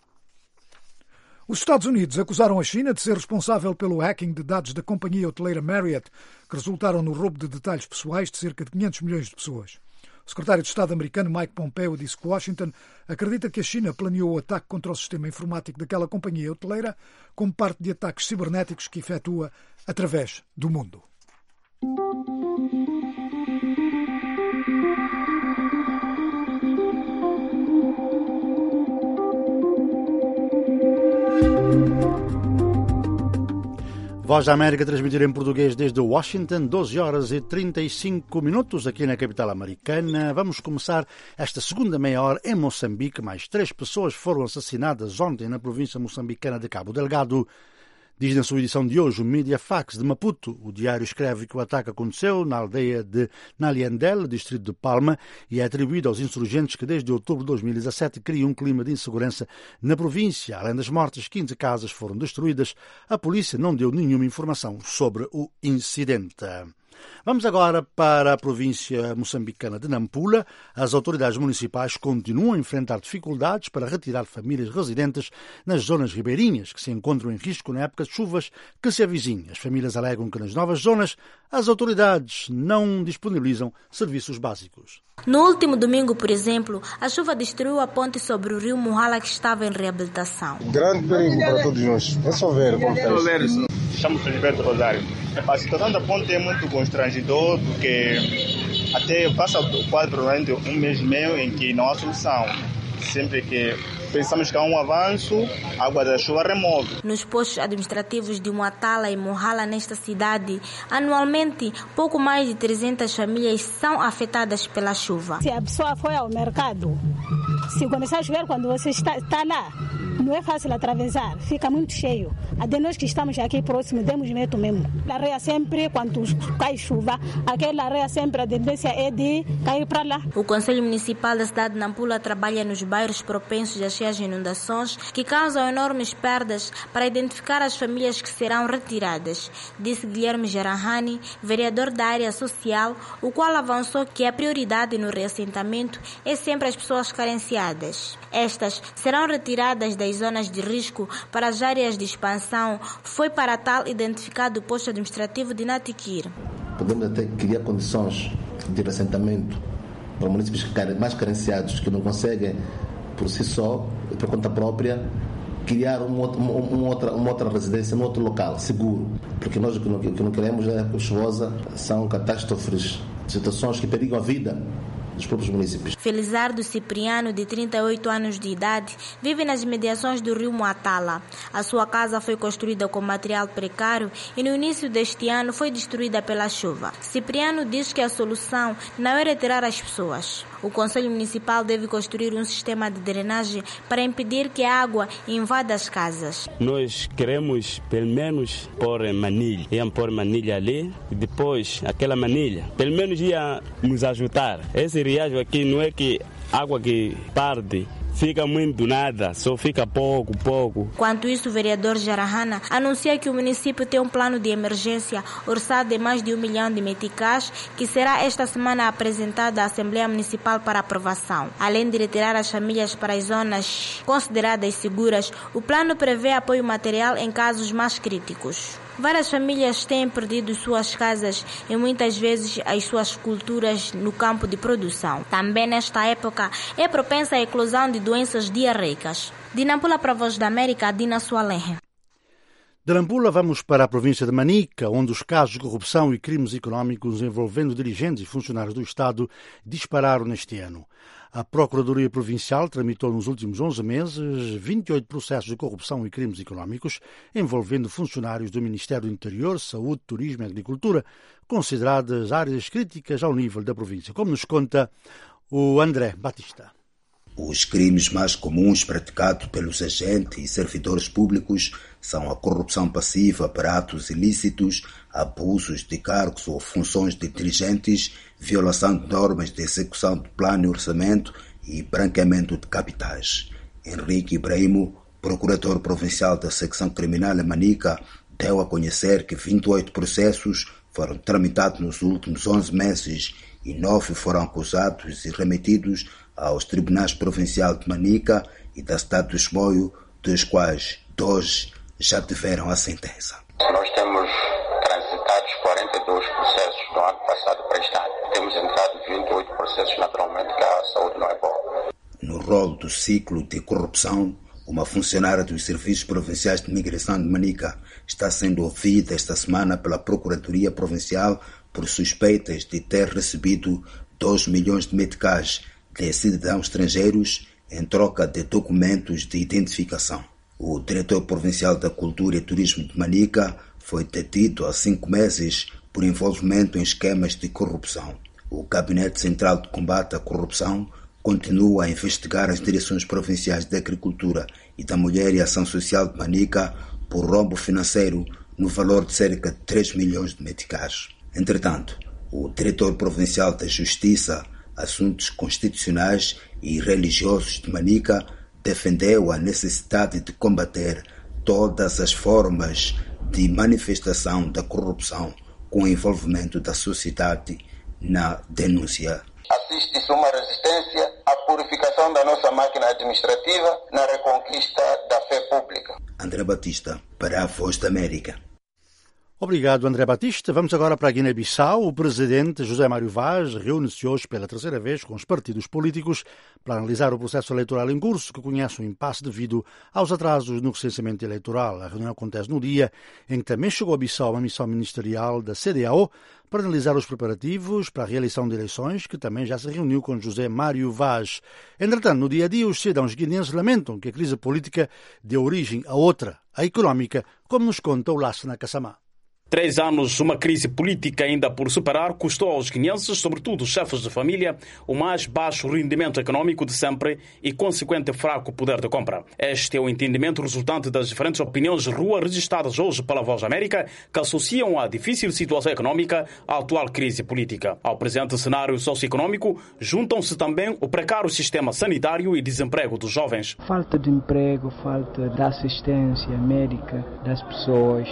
Os Estados Unidos acusaram a China de ser responsável pelo hacking de dados da companhia hoteleira Marriott, que resultaram no roubo de detalhes pessoais de cerca de quinhentos milhões de pessoas. O secretário de Estado americano Mike Pompeo disse que Washington acredita que a China planeou o ataque contra o sistema informático daquela companhia hoteleira como parte de ataques cibernéticos que efetua através do mundo. Voz da América transmitir em português desde Washington, doze horas e trinta e cinco minutos aqui na capital americana. Vamos começar esta segunda meia hora em Moçambique. Mais três pessoas foram assassinadas ontem na província moçambicana de Cabo Delgado. Diz na sua edição de hoje o Mediafax de Maputo. O diário escreve que o ataque aconteceu na aldeia de Naliandel, distrito de Palma, e é atribuído aos insurgentes que desde outubro de dois mil e dezassete criam um clima de insegurança na província. Além das mortes, quinze casas foram destruídas. A polícia não deu nenhuma informação sobre o incidente. Vamos agora para a província moçambicana de Nampula. As autoridades municipais continuam a enfrentar dificuldades para retirar famílias residentes nas zonas ribeirinhas que se encontram em risco na época de chuvas que se avizinha. As famílias alegam que nas novas zonas as autoridades não disponibilizam serviços básicos. No último domingo, por exemplo, a chuva destruiu a ponte sobre o rio Muhala que estava em reabilitação. Grande perigo para todos nós. É só ver como está isso. Chamo-se Felipe Rosário. A situação da ponte é muito constrangedora porque até passa quase provavelmente um mês e meio em que não há solução. Sempre que pensamos que há um avanço, a água da chuva remove. Nos postos administrativos de Muatala e Muhala, nesta cidade, anualmente, pouco mais de trezentas famílias são afetadas pela chuva. Se a pessoa foi ao mercado, se começar a chover quando você está, está lá, não é fácil atravessar, fica muito cheio. Até nós que estamos aqui próximos, temos medo mesmo. A areia sempre, quando cai chuva, aquela areia sempre, a tendência é de cair para lá. O Conselho Municipal da cidade de Nampula trabalha nos bairros propensos a cheias inundações que causam enormes perdas para identificar as famílias que serão retiradas, disse Guilherme Gerahani, vereador da área social, o qual avançou que a prioridade no reassentamento é sempre as pessoas carenciadas. Estas serão retiradas das zonas de risco para as áreas de expansão. Foi para tal identificado o posto administrativo de Natiquir. Podemos até criar condições de reassentamento para municípios mais carenciados que não conseguem por si só, por conta própria, criar uma, uma, uma, outra, uma outra residência num outro local, seguro. Porque nós o que não, o que não queremos é que chuvosa são catástrofes, situações que perigam a vida dos próprios municípios. Felizardo Cipriano, de trinta e oito anos de idade, vive nas imediações do rio Muatala. A sua casa foi construída com material precário e no início deste ano foi destruída pela chuva. Cipriano diz que a solução não é retirar as pessoas. O Conselho Municipal deve construir um sistema de drenagem para impedir que a água invada as casas. Nós queremos, pelo menos, pôr manilha. Iam pôr manilha ali e depois aquela manilha, pelo menos, ia nos ajudar. Esse riacho aqui não é que água que parte fica muito do nada, só fica pouco, pouco. Quanto isso, o vereador Jarahana anuncia que o município tem um plano de emergência orçado em mais de um milhão de meticais, que será esta semana apresentado à Assembleia Municipal para aprovação. Além de retirar as famílias para as zonas consideradas seguras, o plano prevê apoio material em casos mais críticos. Várias famílias têm perdido suas casas e muitas vezes as suas culturas no campo de produção. Também nesta época é propensa a eclosão de doenças diarreicas. De Nampula para a Voz da América, Dina Sualenhe. De Nampula vamos para a província de Manica, onde os casos de corrupção e crimes económicos envolvendo dirigentes e funcionários do Estado dispararam neste ano. A Procuradoria Provincial tramitou nos últimos onze meses vinte e oito processos de corrupção e crimes económicos envolvendo funcionários do Ministério do Interior, Saúde, Turismo e Agricultura, consideradas áreas críticas ao nível da província, como nos conta o André Batista. Os crimes mais comuns praticados pelos agentes e servidores públicos são a corrupção passiva para atos ilícitos, abusos de cargos ou funções de dirigentes, violação de normas de execução do plano e orçamento e branqueamento de capitais. Henrique Ibrahimo, procurador provincial da secção criminal em Manica, deu a conhecer que vinte e oito processos foram tramitados nos últimos onze meses e nove foram acusados e remetidos aos tribunais provinciais de Manica e da cidade do Chimoio, dos quais dois já tiveram a sentença. Nós temos transitado quarenta e dois processos no ano passado para este ano. Temos entrado vinte e oito processos, naturalmente, que a saúde não é boa. No rol do ciclo de corrupção, uma funcionária dos Serviços Provinciais de Migração de Manica está sendo ouvida esta semana pela Procuradoria Provincial por suspeitas de ter recebido dois milhões de meticais de cidadãos estrangeiros em troca de documentos de identificação. O diretor provincial da Cultura e Turismo de Manica foi detido há cinco meses por envolvimento em esquemas de corrupção. O Gabinete Central de Combate à Corrupção continua a investigar as direções provinciais de Agricultura e da Mulher e Ação Social de Manica por rombo financeiro no valor de cerca de três milhões de meticais. Entretanto, o diretor provincial da Justiça, Assuntos Constitucionais e Religiosos de Manica defendeu a necessidade de combater todas as formas de manifestação da corrupção com o envolvimento da sociedade na denúncia. Assiste-se uma resistência à purificação da nossa máquina administrativa na reconquista da fé pública. André Batista, para a Voz da América. Obrigado, André Batista. Vamos agora para a Guiné-Bissau. O presidente José Mário Vaz reúne-se hoje pela terceira vez com os partidos políticos para analisar o processo eleitoral em curso, que conhece um impasse devido aos atrasos no recenseamento eleitoral. A reunião acontece no dia em que também chegou a Bissau uma missão ministerial da C D A O para analisar os preparativos para a realização de eleições, que também já se reuniu com José Mário Vaz. Entretanto, no dia a dia, os cidadãos guineenses lamentam que a crise política deu origem a outra, a económica, como nos conta o Lassana Kassamá. Três anos, uma crise política ainda por superar, custou aos guineenses, sobretudo os chefes de família, o mais baixo rendimento econômico de sempre e consequente fraco poder de compra. Este é o entendimento resultante das diferentes opiniões de rua registradas hoje pela Voz da América, que associam a difícil situação econômica à atual crise política. Ao presente cenário socioeconômico, juntam-se também o precário sistema sanitário e desemprego dos jovens. Falta de emprego, falta de assistência médica das pessoas.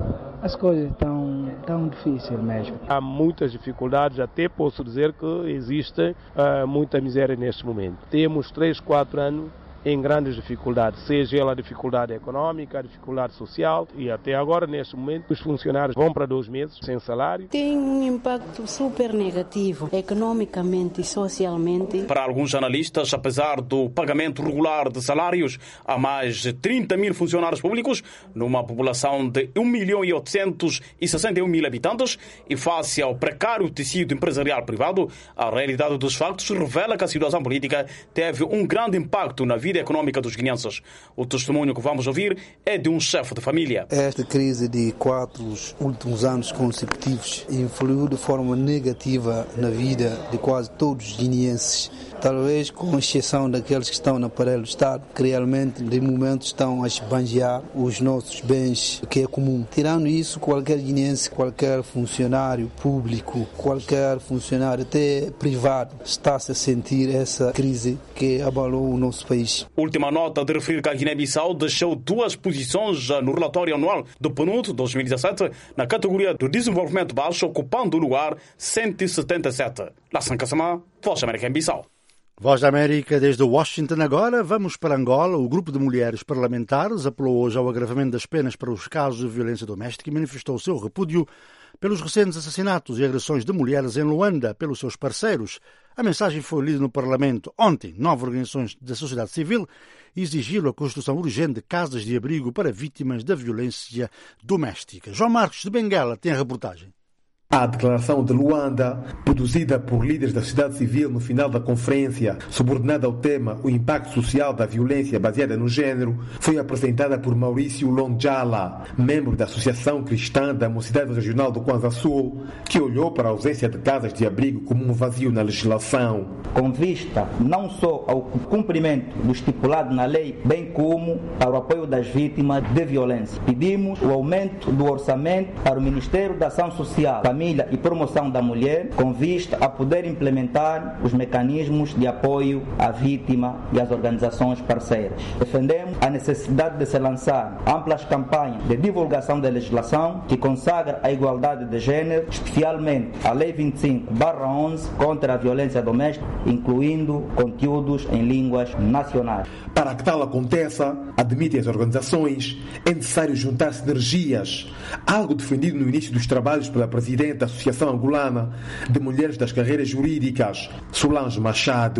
As coisas estão tão difíceis mesmo. Há muitas dificuldades, até posso dizer que existe uh, muita miséria neste momento. Temos três, quatro anos em grandes dificuldades, seja ela a dificuldade econômica, a dificuldade social, e até agora, neste momento, os funcionários vão para dois meses sem salário. Tem um impacto super negativo, economicamente e socialmente. Para alguns analistas, apesar do pagamento regular de salários a mais de trinta mil funcionários públicos, numa população de um milhão e oitocentos e sessenta e um mil habitantes, e face ao precário tecido empresarial privado, a realidade dos factos revela que a situação política teve um grande impacto na vida econômica dos guineenses. O testemunho que vamos ouvir é de um chefe de família. Esta crise de quatro últimos anos consecutivos influiu de forma negativa na vida de quase todos os guineenses, talvez com exceção daqueles que estão no aparelho do Estado, que realmente de momento estão a esbanjar os nossos bens, que é comum. Tirando isso, qualquer guineense, qualquer funcionário público, qualquer funcionário até privado está-se a sentir essa crise que abalou o nosso país. Última nota de referir que a Guiné-Bissau deixou duas posições no relatório anual do P N U D dois mil e dezassete na categoria do desenvolvimento baixo, ocupando o lugar cento e setenta e sete. Lassana Kassamá, Voz da América em Bissau. Voz da América desde Washington agora. Vamos para Angola. O grupo de mulheres parlamentares apelou hoje ao agravamento das penas para os casos de violência doméstica e manifestou o seu repúdio pelos recentes assassinatos e agressões de mulheres em Luanda pelos seus parceiros. A mensagem foi lida no Parlamento ontem. Nove organizações da sociedade civil exigiram a construção urgente de casas de abrigo para vítimas da violência doméstica. João Marcos de Benguela tem a reportagem. A declaração de Luanda, produzida por líderes da sociedade civil no final da conferência, subordinada ao tema O impacto social da violência baseada no género, foi apresentada por Maurício Londjala, membro da Associação Cristã da Mocidade Regional do Kwanza Sul, que olhou para a ausência de casas de abrigo como um vazio na legislação. Com vista não só ao cumprimento do estipulado na lei, bem como para o apoio das vítimas de violência, pedimos o aumento do orçamento para o Ministério da Ação Social, Família e Promoção da Mulher, com vista a poder implementar os mecanismos de apoio à vítima e às organizações parceiras. Defendemos a necessidade de se lançar amplas campanhas de divulgação da legislação que consagra a igualdade de género, especialmente a Lei vinte e cinco barra onze contra a violência doméstica, incluindo conteúdos em línguas nacionais. Para que tal aconteça, admitem as organizações, é necessário juntar sinergias, algo defendido no início dos trabalhos pela presidente da Associação Angolana de Mulheres das Carreiras Jurídicas, Solange Machado.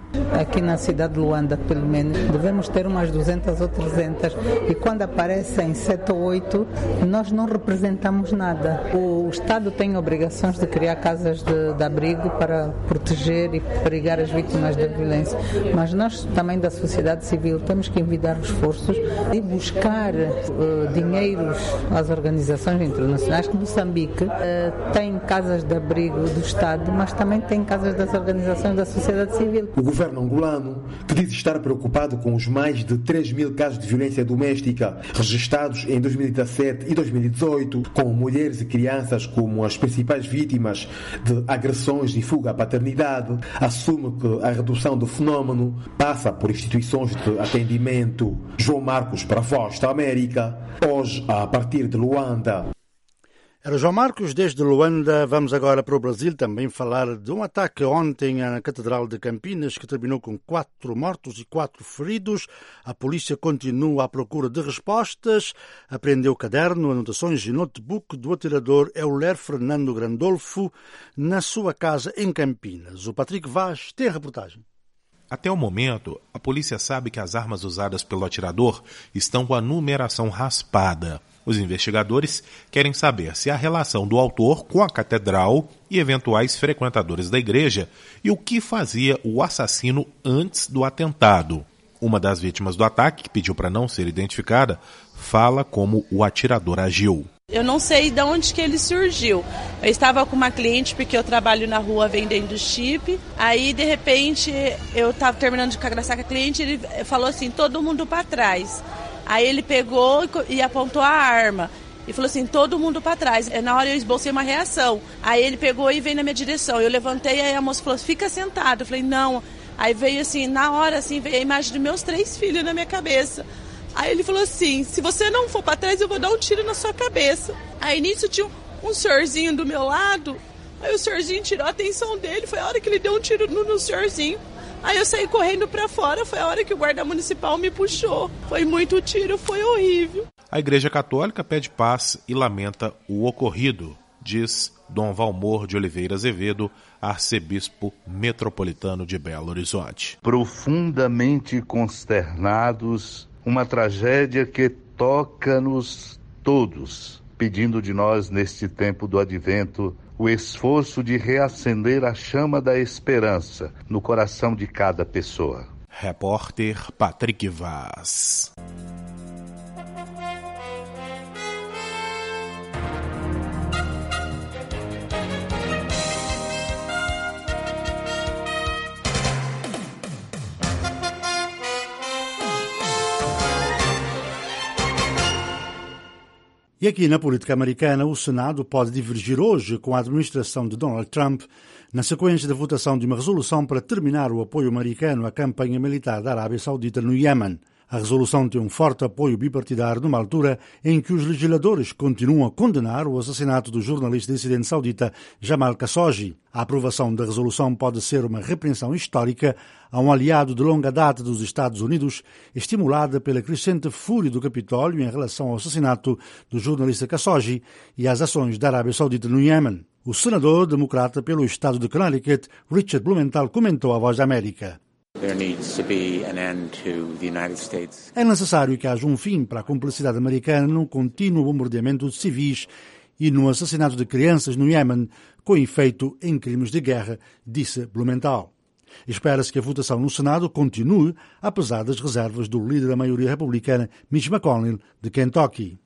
Aqui na cidade de Luanda, pelo menos, devemos ter umas duzentas ou trezentas. E quando aparecem sete ou oito, nós não representamos nada. O Estado tem obrigações de criar casas de, de abrigo para proteger e abrigar as vítimas da violência. Mas nós também da sociedade civil temos que envidar esforços e buscar uh, dinheiros às organizações internacionais. Moçambique uh, tem casas de abrigo do Estado, mas também tem casas das organizações da sociedade civil. O governo angolano, que diz estar preocupado com os mais de três mil casos de violência doméstica registrados em dois mil e dezassete e dois mil e dezoito, com mulheres e crianças como as principais vítimas de agressões e fuga à paternidade, assume que a redução do fenômeno passa por instituições de atendimento. João Marcos para a Voz da América, hoje a partir de Luanda. Era João Marcos, desde Luanda. Vamos agora para o Brasil também falar de um ataque ontem na Catedral de Campinas que terminou com quatro mortos e quatro feridos. A polícia continua à procura de respostas. Apreendeu caderno, anotações e notebook do atirador Euler Fernando Grandolfo na sua casa em Campinas. O Patrick Vaz tem a reportagem. Até o momento, a polícia sabe que as armas usadas pelo atirador estão com a numeração raspada. Os investigadores querem saber se há relação do autor com a catedral e eventuais frequentadores da igreja e o que fazia o assassino antes do atentado. Uma das vítimas do ataque, que pediu para não ser identificada, fala como o atirador agiu. Eu não sei de onde que ele surgiu. Eu estava com uma cliente, porque eu trabalho na rua vendendo chip. Aí, de repente, eu estava terminando de agraciar com a cliente, ele falou assim, todo mundo para trás. Aí ele pegou e apontou a arma e falou assim, todo mundo para trás. Na hora eu esbocei uma reação. Aí ele pegou e veio na minha direção. Eu levantei, aí a moça falou, fica sentado. Eu falei, não. Aí veio assim, na hora assim, veio a imagem dos meus três filhos na minha cabeça. Aí ele falou assim, se você não for para trás, eu vou dar um tiro na sua cabeça. Aí nisso tinha um senhorzinho do meu lado. Aí o senhorzinho tirou a atenção dele, foi a hora que ele deu um tiro no, no senhorzinho. Aí eu saí correndo para fora, foi a hora que o guarda municipal me puxou. Foi muito tiro, foi horrível. A Igreja Católica pede paz e lamenta o ocorrido, diz Dom Valmor de Oliveira Azevedo, arcebispo metropolitano de Belo Horizonte. Profundamente consternados, uma tragédia que toca-nos todos, pedindo de nós neste tempo do advento o esforço de reacender a chama da esperança no coração de cada pessoa. Repórter Patrick Vaz. E aqui na política americana, o Senado pode divergir hoje com a administração de Donald Trump na sequência da votação de uma resolução para terminar o apoio americano à campanha militar da Arábia Saudita no Iêmen. A resolução tem um forte apoio bipartidário numa altura em que os legisladores continuam a condenar o assassinato do jornalista dissidente saudita Jamal Khashoggi. A aprovação da resolução pode ser uma repreensão histórica a um aliado de longa data dos Estados Unidos, estimulada pela crescente fúria do Capitólio em relação ao assassinato do jornalista Khashoggi e às ações da Arábia Saudita no Iêmen. O senador democrata pelo estado de Connecticut, Richard Blumenthal, comentou à Voz da América. É necessário que haja um fim para a cumplicidade americana no contínuo bombardeamento de civis e no assassinato de crianças no Iêmen, com efeito em crimes de guerra, disse Blumenthal. Espera-se que a votação no Senado continue, apesar das reservas do líder da maioria republicana, Mitch McConnell, de Kentucky.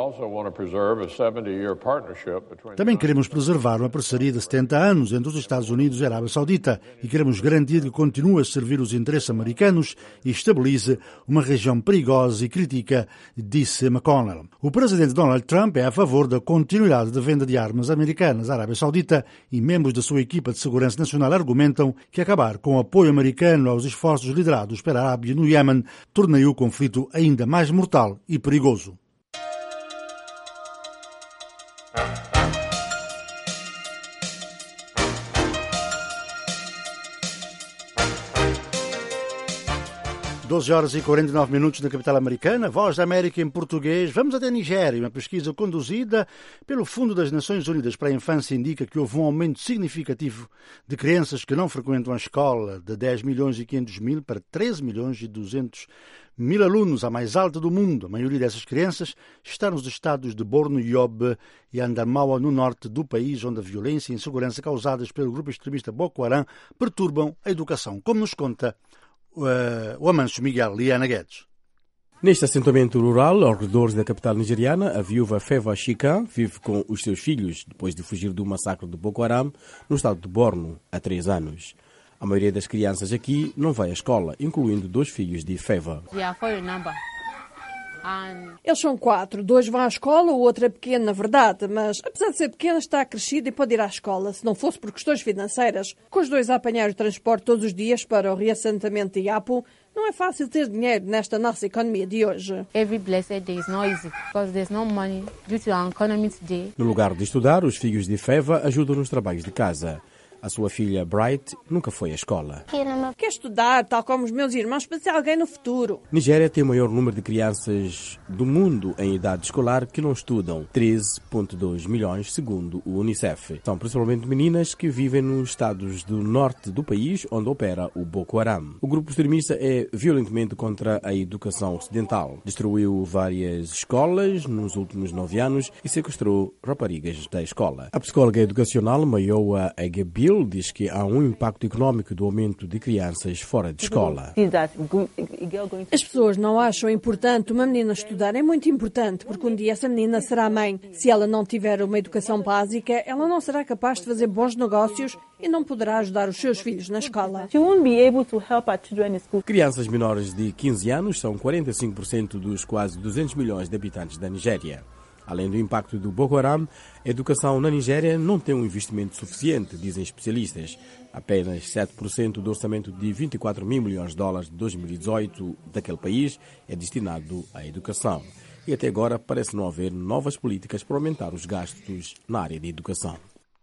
Também queremos preservar uma parceria de setenta anos entre os Estados Unidos e a Arábia Saudita e queremos garantir que continue a servir os interesses americanos e estabilize uma região perigosa e crítica, disse McConnell. O presidente Donald Trump é a favor da continuidade da venda de armas americanas à Arábia Saudita e membros da sua equipa de segurança nacional argumentam que acabar com o apoio americano aos esforços liderados pela Arábia no Iêmen tornaria o conflito ainda mais mortal e perigoso. doze horas e quarenta e nove minutos na capital americana, Voz da América em português. Vamos até a Nigéria. Uma pesquisa conduzida pelo Fundo das Nações Unidas para a Infância indica que houve um aumento significativo de crianças que não frequentam a escola, de dez milhões e quinhentos mil para treze milhões e duzentos mil alunos, a mais alta do mundo. A maioria dessas crianças está nos estados de Borno, Yobe e Adamawa, no norte do país, onde a violência e insegurança causadas pelo grupo extremista Boko Haram perturbam a educação, como nos conta Uh, o Amanso Miguel Liana Guedes. Neste assentamento rural, aos redores da capital nigeriana, a viúva Feva Chika vive com os seus filhos depois de fugir do massacre de Boko Haram no estado de Borno há três anos. A maioria das crianças aqui não vai à escola, incluindo dois filhos de Feva. Eles são quatro, dois vão à escola, o outro é pequeno, na verdade, mas apesar de ser pequeno está crescido e pode ir à escola, se não fosse por questões financeiras. Com os dois a apanhar o transporte todos os dias para o reassentamento de Iapo, não é fácil ter dinheiro nesta nossa economia de hoje. No lugar de estudar, os filhos de Feva ajudam nos trabalhos de casa. A sua filha Bright nunca foi à escola. Quer estudar, tal como os meus irmãos, para ser alguém no futuro. Nigéria tem o maior número de crianças do mundo em idade escolar que não estudam, treze vírgula dois milhões, segundo o Unicef. São principalmente meninas que vivem nos estados do norte do país, onde opera o Boko Haram. O grupo extremista é violentamente contra a educação ocidental. Destruiu várias escolas nos últimos nove anos e sequestrou raparigas da escola. A psicóloga educacional Mayowa Egebil diz que há um impacto económico do aumento de crianças fora de escola. As pessoas não acham importante uma menina estudar. É muito importante, porque um dia essa menina será mãe. Se ela não tiver uma educação básica, ela não será capaz de fazer bons negócios e não poderá ajudar os seus filhos na escola. Crianças menores de quinze anos são quarenta e cinco por cento dos quase duzentos milhões de habitantes da Nigéria. Além do impacto do Boko Haram, a educação na Nigéria não tem um investimento suficiente, dizem especialistas. Apenas sete por cento do orçamento de vinte e quatro mil milhões de dólares de dois mil e dezoito daquele país é destinado à educação. E até agora parece não haver novas políticas para aumentar os gastos na área de educação.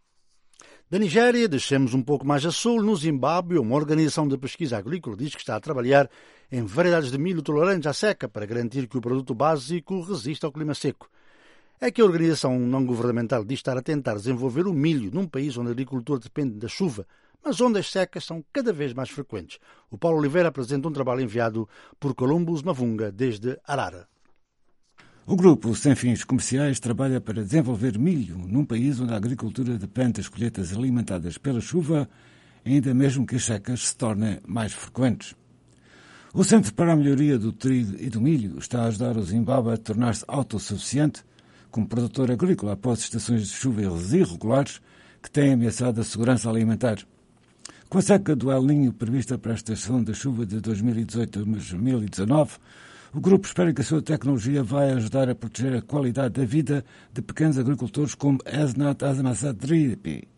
Da Nigéria, deixemos um pouco mais a sul, no Zimbábue, uma organização de pesquisa agrícola diz que está a trabalhar em variedades de milho tolerantes à seca para garantir que o produto básico resista ao clima seco. É que a organização não-governamental diz estar a tentar desenvolver o milho num país onde a agricultura depende da chuva, mas onde as secas são cada vez mais frequentes. O Paulo Oliveira apresenta um trabalho enviado por Columbus Mavunga, desde Arara. O grupo sem fins comerciais trabalha para desenvolver milho num país onde a agricultura depende das colheitas alimentadas pela chuva, ainda mesmo que as secas se tornem mais frequentes. O Centro para a Melhoria do Trigo e do Milho está a ajudar o Zimbábue a tornar-se autossuficiente como produtor agrícola após estações de chuvas irregulares que têm ameaçado a segurança alimentar. Com a seca do El Niño prevista para a estação da chuva de dois mil e dezoito a dois mil e dezanove, o grupo espera que a sua tecnologia vai ajudar a proteger a qualidade da vida de pequenos agricultores como Esnat Azmasadripi.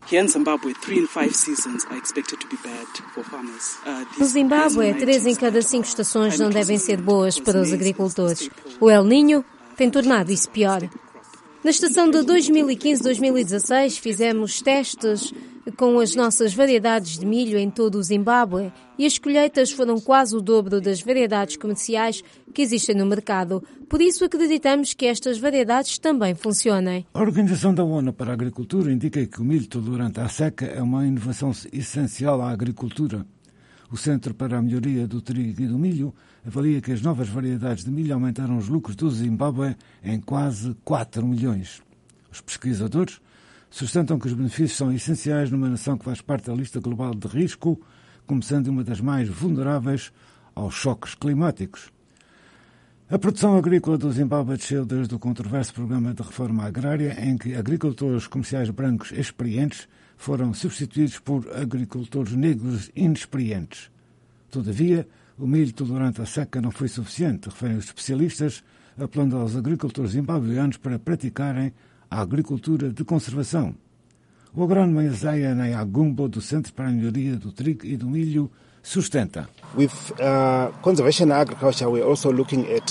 No Zimbábue, três em cada cinco estações não devem ser boas para os agricultores. O El Niño tem tornado isso pior. Na estação de dois mil e quinze a dois mil e dezasseis fizemos testes com as nossas variedades de milho em todo o Zimbábue e as colheitas foram quase o dobro das variedades comerciais que existem no mercado. Por isso acreditamos que estas variedades também funcionem. A Organização da ONU para a Agricultura indica que o milho tolerante à seca é uma inovação essencial à agricultura. O Centro para a Melhoria do Trigo e do Milho avalia que as novas variedades de milho aumentaram os lucros do Zimbábue em quase quatro milhões. Os pesquisadores sustentam que os benefícios são essenciais numa nação que faz parte da lista global de risco, como sendo uma das mais vulneráveis aos choques climáticos. A produção agrícola do Zimbábue desceu desde o controverso programa de reforma agrária em que agricultores comerciais brancos experientes foram substituídos por agricultores negros inexperientes. Todavia, o milho tolerante à seca não foi suficiente, referem os especialistas, apelando aos agricultores zimbabueanos para praticarem a agricultura de conservação. O agrónomo Isaiah Nyagumbo, do Centro para a Melhoria do Trigo e do Milho, sustenta. With uh, conservation agriculture, we're also looking at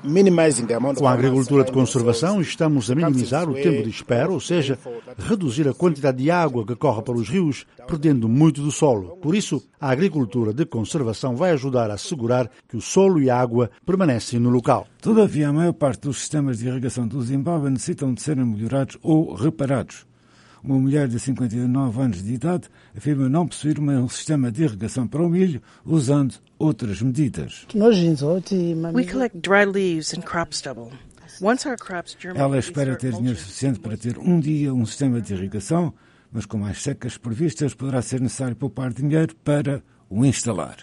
Com a agricultura de conservação, estamos a minimizar o tempo de espera, ou seja, reduzir a quantidade de água que corre para os rios, perdendo muito do solo. Por isso, a agricultura de conservação vai ajudar a assegurar que o solo e a água permanecem no local. Todavia, a maior parte dos sistemas de irrigação do Zimbábue necessitam de serem melhorados ou reparados. Uma mulher de cinquenta e nove anos de idade afirma não possuir um sistema de irrigação para o milho, usando outras medidas. We collect dry leaves and crop stubble. Once our crops germinate, Ela espera ter dinheiro suficiente para ter um dia um sistema de irrigação, mas com mais secas previstas poderá ser necessário poupar dinheiro para o instalar.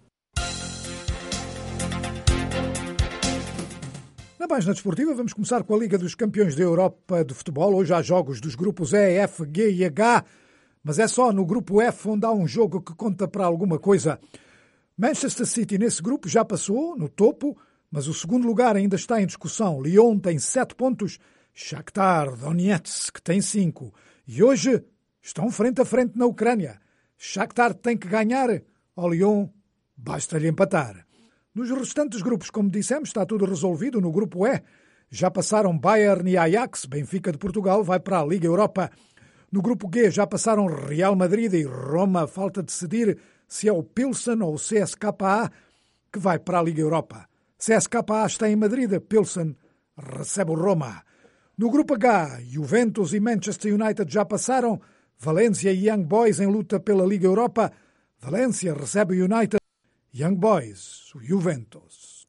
Na página desportiva, vamos começar com a Liga dos Campeões da Europa de Futebol. Hoje há jogos dos grupos E, F, G e H, mas é só no grupo F onde há um jogo que conta para alguma coisa. Manchester City nesse grupo já passou, no topo, mas o segundo lugar ainda está em discussão. Lyon tem sete pontos, Shakhtar Donetsk tem cinco. E hoje estão frente a frente na Ucrânia. Shakhtar tem que ganhar, ao Lyon basta-lhe empatar. Nos restantes grupos, como dissemos, está tudo resolvido. No grupo E, já passaram Bayern e Ajax. Benfica de Portugal vai para a Liga Europa. No grupo G, já passaram Real Madrid e Roma. Falta decidir se é o Pilsen ou o C S K A que vai para a Liga Europa. C S K A está em Madrid, Pilsen recebe o Roma. No grupo H, Juventus e Manchester United já passaram. Valência e Young Boys em luta pela Liga Europa. Valência recebe o United. Young Boys, o Juventus.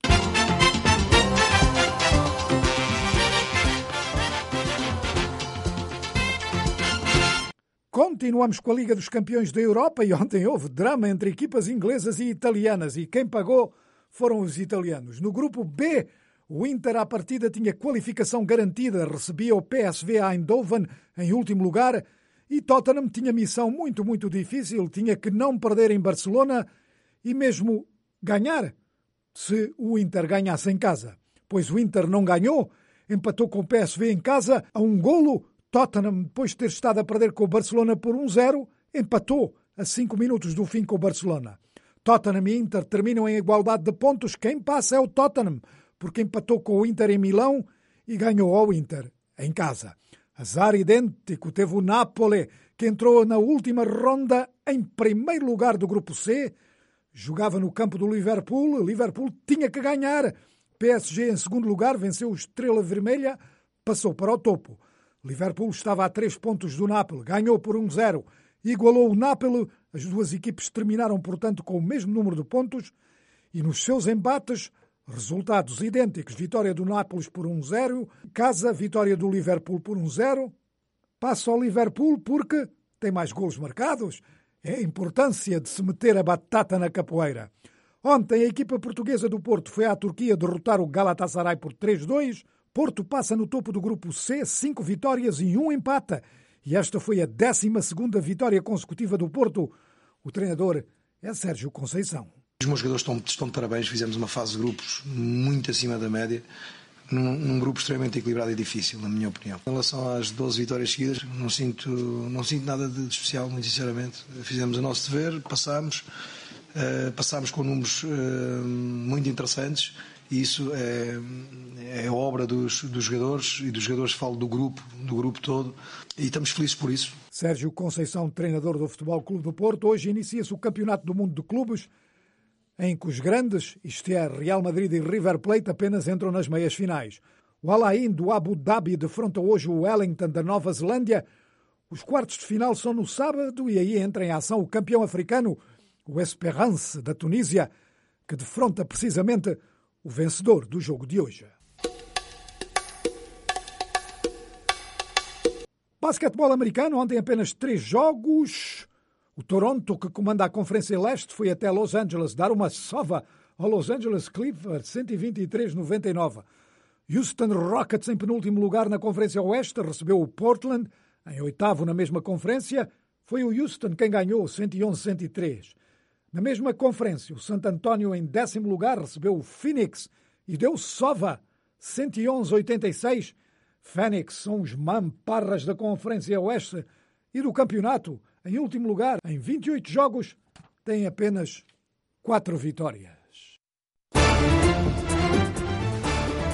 Continuamos com a Liga dos Campeões da Europa e ontem houve drama entre equipas inglesas e italianas e quem pagou foram os italianos. No grupo B, o Inter à partida tinha qualificação garantida, recebia o P S V Eindhoven em último lugar e Tottenham tinha missão muito, muito difícil, tinha que não perder em Barcelona e mesmo ganhar se o Inter ganhasse em casa. Pois o Inter não ganhou, empatou com o P S V em casa a um golo. Tottenham, depois de ter estado a perder com o Barcelona por um zero, empatou a cinco minutos do fim com o Barcelona. Tottenham e Inter terminam em igualdade de pontos. Quem passa é o Tottenham, porque empatou com o Inter em Milão e ganhou ao Inter em casa. Azar idêntico teve o Napoli, que entrou na última ronda em primeiro lugar do grupo C. Jogava no campo do Liverpool. O Liverpool tinha que ganhar. P S G em segundo lugar, venceu o Estrela Vermelha, passou para o topo. Liverpool estava a três pontos do Napoli, ganhou por um zero, igualou o Napoli. As duas equipes terminaram, portanto, com o mesmo número de pontos e nos seus embates, resultados idênticos. Vitória do Nápoles por um zero, casa, vitória do Liverpool por um zero. Passa ao Liverpool porque tem mais golos marcados. É a importância de se meter a batata na capoeira. Ontem a equipa portuguesa do Porto foi à Turquia derrotar o Galatasaray por três a dois. Porto passa no topo do grupo C, cinco vitórias e um empate. E esta foi a décima segunda vitória consecutiva do Porto. O treinador é Sérgio Conceição. Os meus jogadores estão, estão de parabéns. Fizemos uma fase de grupos muito acima da média. Num, num grupo extremamente equilibrado e difícil, na minha opinião. Em relação às doze vitórias seguidas, não sinto, não sinto nada de especial, muito sinceramente. Fizemos o nosso dever, passámos, uh, passámos com números uh, muito interessantes e isso é, é obra dos, dos jogadores e dos jogadores, falo do grupo, do grupo todo, e estamos felizes por isso. Sérgio Conceição, treinador do Futebol Clube do Porto. Hoje inicia-se o Campeonato do Mundo de Clubes, em que os grandes, isto é, Real Madrid e River Plate, apenas entram nas meias finais. O Al Ain do Abu Dhabi defronta hoje o Wellington da Nova Zelândia. Os quartos de final são no sábado e aí entra em ação o campeão africano, o Esperance da Tunísia, que defronta precisamente o vencedor do jogo de hoje. Basquetebol americano, ontem apenas três jogos. O Toronto, que comanda a Conferência Leste, foi até Los Angeles dar uma sova ao Los Angeles Clippers, cento e vinte e três a noventa e nove. Houston Rockets, em penúltimo lugar na Conferência Oeste, recebeu o Portland. Em oitavo na mesma conferência, foi o Houston quem ganhou, cento e onze a cento e três. Na mesma conferência, o Santo António, em décimo lugar, recebeu o Phoenix e deu sova, cento e onze a oitenta e seis. Phoenix são os mamparras da Conferência Oeste e do campeonato. Em último lugar, em vinte e oito jogos, tem apenas quatro vitórias.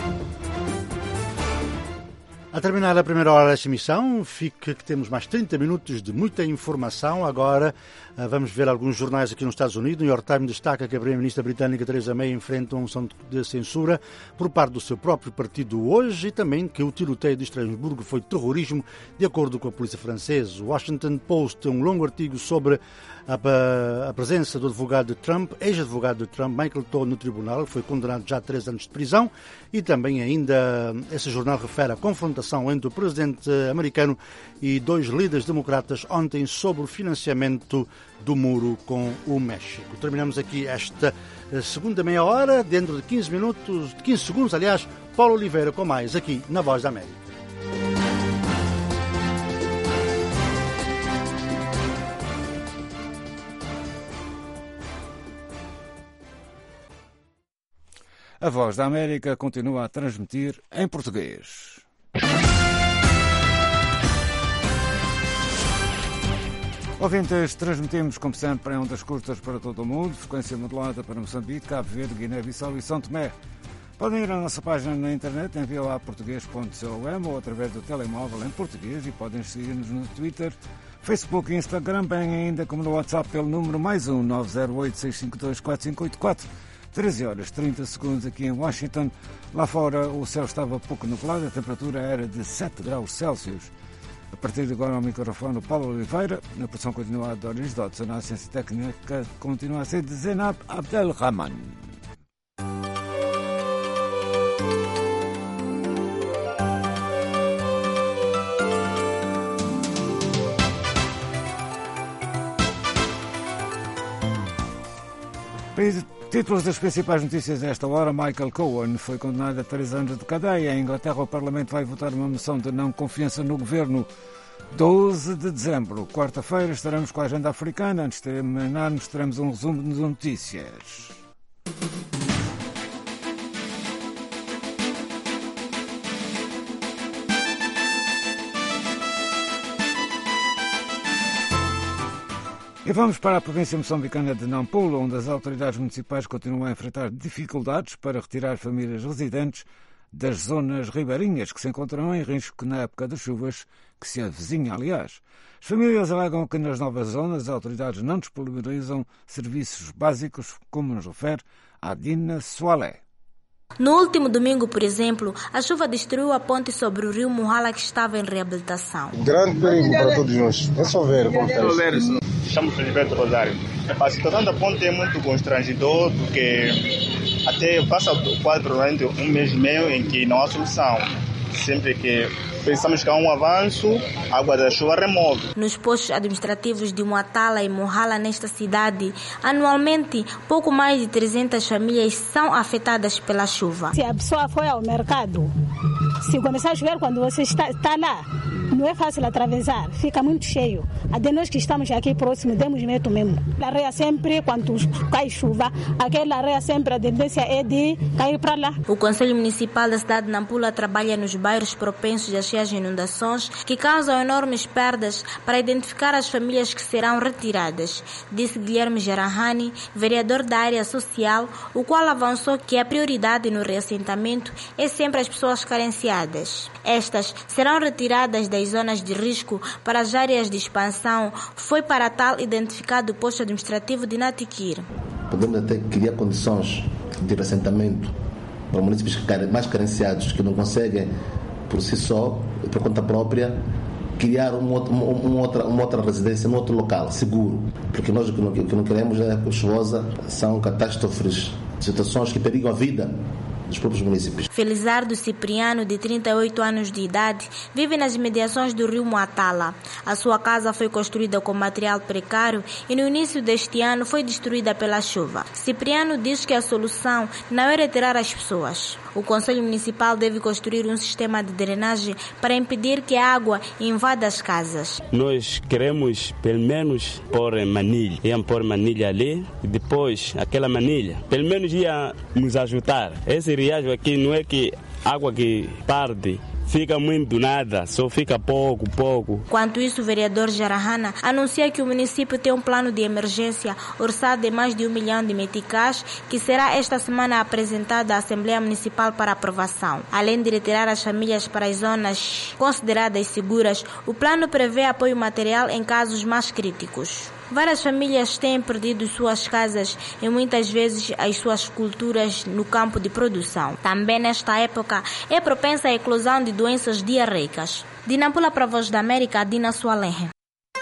A terminar a primeira hora desta emissão, fica que temos mais trinta minutos de muita informação. Agora vamos ver alguns jornais aqui nos Estados Unidos. O New York Times destaca que a primeira-ministra britânica Theresa May enfrenta uma moção de censura por parte do seu próprio partido hoje e também que o tiroteio de Estrasburgo foi terrorismo, de acordo com a polícia francesa. O Washington Post tem um longo artigo sobre a, a presença do advogado de Trump, ex-advogado de Trump, Michael Cohen, no tribunal, que foi condenado já a três anos de prisão, e também ainda esse jornal refere a confrontação entre o presidente americano e dois líderes democratas ontem sobre o financiamento do muro com o México. Terminamos aqui esta segunda meia hora, dentro de quinze minutos, quinze segundos, aliás, Paulo Oliveira com mais aqui na Voz da América. A Voz da América continua a transmitir em português. Ouvintes, transmitimos, como sempre, em ondas curtas para todo o mundo, frequência modulada para Moçambique, Cabo Verde, Guiné-Bissau e São Tomé. Podem ir à nossa página na internet em v o a português ponto com ou através do telemóvel em português e podem seguir-nos no Twitter, Facebook e Instagram, bem ainda como no WhatsApp pelo número mais um nove zero oito, seis cinco dois, quatro cinco oito quatro. treze horas e trinta segundos aqui em Washington. Lá fora o céu estava pouco nublado, a temperatura era de sete graus Celsius. A partir de agora ao microfone o Paulo Oliveira, na produção continuada de Doris Dodson, na assistência técnica continua a ser de Zenab Abdelrahman. Títulos das principais notícias a esta hora. Michael Cohen foi condenado a três anos de cadeia. Em Inglaterra, o Parlamento vai votar uma moção de não confiança no governo. doze de dezembro, quarta-feira, estaremos com a agenda africana. Antes de terminarmos, teremos um resumo de notícias. E vamos para a província moçambicana de Nampula, onde as autoridades municipais continuam a enfrentar dificuldades para retirar famílias residentes das zonas ribeirinhas que se encontram em risco na época das chuvas que se avizinha, aliás. As famílias alegam que nas novas zonas as autoridades não disponibilizam serviços básicos, como nos refere a Dina Soalé. No último domingo, por exemplo, a chuva destruiu a ponte sobre o rio Muhala que estava em reabilitação. Grande perigo para todos nós. É só ver como está isso. Chamo Felipe Rosário. A situação da ponte é muito constrangedor porque até passa quase provavelmente um mês e meio em que não há solução. Sempre que pensamos que há um avanço, a água da chuva remove. Nos postos administrativos de Muatala e Muhala, nesta cidade, anualmente, pouco mais de trezentas famílias são afetadas pela chuva. Se a pessoa foi ao mercado, se começar a chover quando você está, está lá, não é fácil atravessar, fica muito cheio. Até nós que estamos aqui próximo, temos medo mesmo. A areia sempre, quando cai chuva, aquela areia sempre, a tendência é de cair para lá. O Conselho Municipal da cidade de Nampula trabalha nos bairros propensos a cheias inundações que causam enormes perdas para identificar as famílias que serão retiradas, disse Guilherme Gerahani, vereador da área social, o qual avançou que a prioridade no reassentamento é sempre as pessoas carenciadas. Estas serão retiradas das zonas de risco para as áreas de expansão. Foi para tal identificado o posto administrativo de Natiquir. Podemos até criar condições de reassentamento para municípios mais carenciados que não conseguem por si só, por conta própria, criar uma outra, uma outra, uma outra residência, num outro local, seguro. Porque nós o que não, o que não queremos é que chuvosa são catástrofes, situações que perigam a vida dos próprios municípios. Felizardo Cipriano, de trinta e oito anos de idade, vive nas imediações do rio Muatala. A sua casa foi construída com material precário e no início deste ano foi destruída pela chuva. Cipriano diz que a solução não é retirar as pessoas. O Conselho Municipal deve construir um sistema de drenagem para impedir que a água invada as casas. Nós queremos, pelo menos, pôr manilha. Iam pôr manilha ali e depois aquela manilha, pelo menos ia nos ajudar. Esse riacho aqui não é que água que parte fica muito nada, só fica pouco, pouco. Enquanto isso, o vereador Jarahana anuncia que o município tem um plano de emergência orçado de mais de um milhão de meticais, que será esta semana apresentado à Assembleia Municipal para aprovação. Além de retirar as famílias para as zonas consideradas seguras, o plano prevê apoio material em casos mais críticos. Várias famílias têm perdido suas casas e muitas vezes as suas culturas no campo de produção. Também nesta época é propensa a eclosão de doenças diarreicas. De Nampula para a Voz da América, Dina Sualenhe.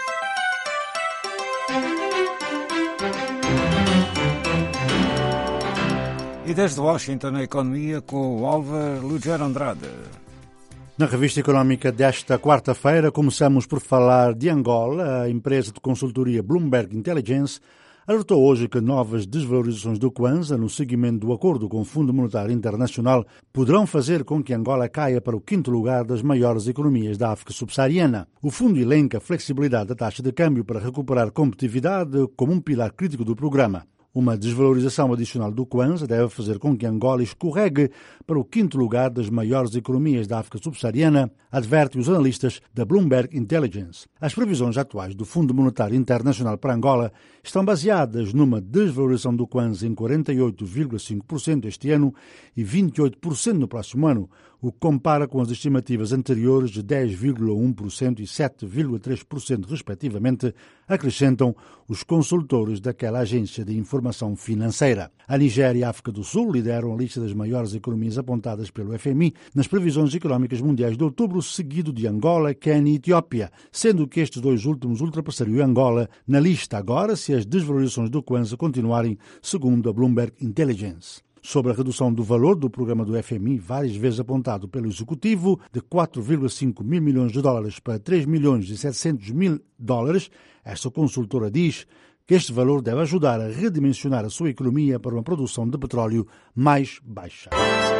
E desde Washington, a economia com o Álvaro Lugero Andrade. Na revista económica desta quarta-feira, começamos por falar de Angola. A empresa de consultoria Bloomberg Intelligence alertou hoje que novas desvalorizações do Kwanza no seguimento do acordo com o Fundo Monetário Internacional poderão fazer com que Angola caia para o quinto lugar das maiores economias da África subsaariana. O fundo elenca a flexibilidade da taxa de câmbio para recuperar competitividade como um pilar crítico do programa. Uma desvalorização adicional do Kwanza deve fazer com que Angola escorregue para o quinto lugar das maiores economias da África subsaariana, adverte os analistas da Bloomberg Intelligence. As previsões atuais do Fundo Monetário Internacional para Angola estão baseadas numa desvalorização do Kwanza em quarenta e oito vírgula cinco por cento este ano e vinte e oito por cento no próximo ano, o que compara com as estimativas anteriores de dez vírgula um por cento e sete vírgula três por cento, respectivamente, acrescentam os consultores daquela agência de informação financeira. A Nigéria e a África do Sul lideram a lista das maiores economias apontadas pelo F M I nas previsões económicas mundiais de outubro, seguido de Angola, Quênia e Etiópia, sendo que estes dois últimos ultrapassariam Angola na lista agora se as desvalorizações do Kwanza continuarem, segundo a Bloomberg Intelligence. Sobre a redução do valor do programa do F M I, várias vezes apontado pelo Executivo, de quatro vírgula cinco mil milhões de dólares para três milhões e setecentos mil dólares, esta consultora diz que este valor deve ajudar a redimensionar a sua economia para uma produção de petróleo mais baixa.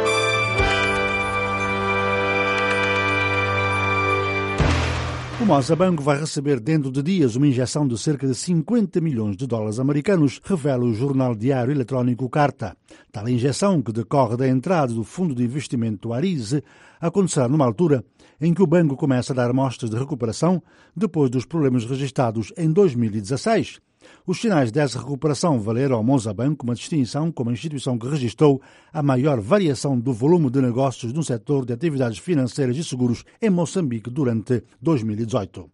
O Mozabanco vai receber dentro de dias uma injeção de cerca de cinquenta milhões de dólares americanos, revela o jornal diário eletrónico Carta. Tal injeção, que decorre da entrada do Fundo de Investimento Arise, acontecerá numa altura em que o banco começa a dar mostras de recuperação depois dos problemas registrados em dois mil e dezasseis. Os sinais dessa recuperação valeram ao Mozabanco uma distinção como a instituição que registrou a maior variação do volume de negócios no setor de atividades financeiras e seguros em Moçambique durante dois mil e dezoito.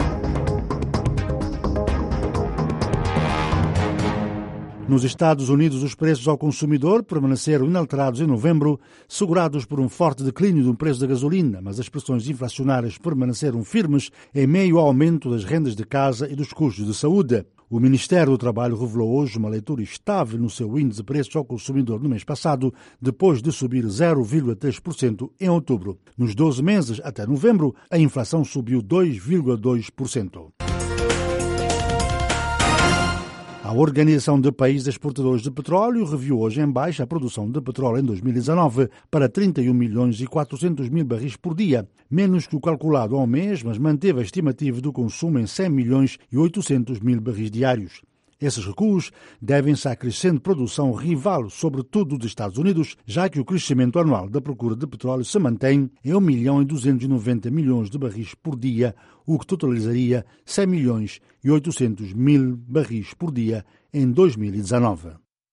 Nos Estados Unidos, os preços ao consumidor permaneceram inalterados em novembro, segurados por um forte declínio do preço da gasolina, mas as pressões inflacionárias permaneceram firmes em meio ao aumento das rendas de casa e dos custos de saúde. O Ministério do Trabalho revelou hoje uma leitura estável no seu índice de preços ao consumidor no mês passado, depois de subir zero vírgula três por cento em outubro. Nos doze meses até novembro, a inflação subiu dois vírgula dois por cento. A Organização de Países Exportadores de Petróleo reviu hoje em baixa a produção de petróleo em dois mil e dezanove para trinta e um milhões e quatrocentos mil barris por dia, menos que o calculado ao mês, mas manteve a estimativa do consumo em cem milhões e oitocentos mil barris diários. Esses recuos devem-se à crescente produção rival, sobretudo dos Estados Unidos, já que o crescimento anual da procura de petróleo se mantém em um milhão e duzentos e noventa milhões de barris por dia, o que totalizaria cem milhões e oitocentos mil barris por dia em dois mil e dezanove.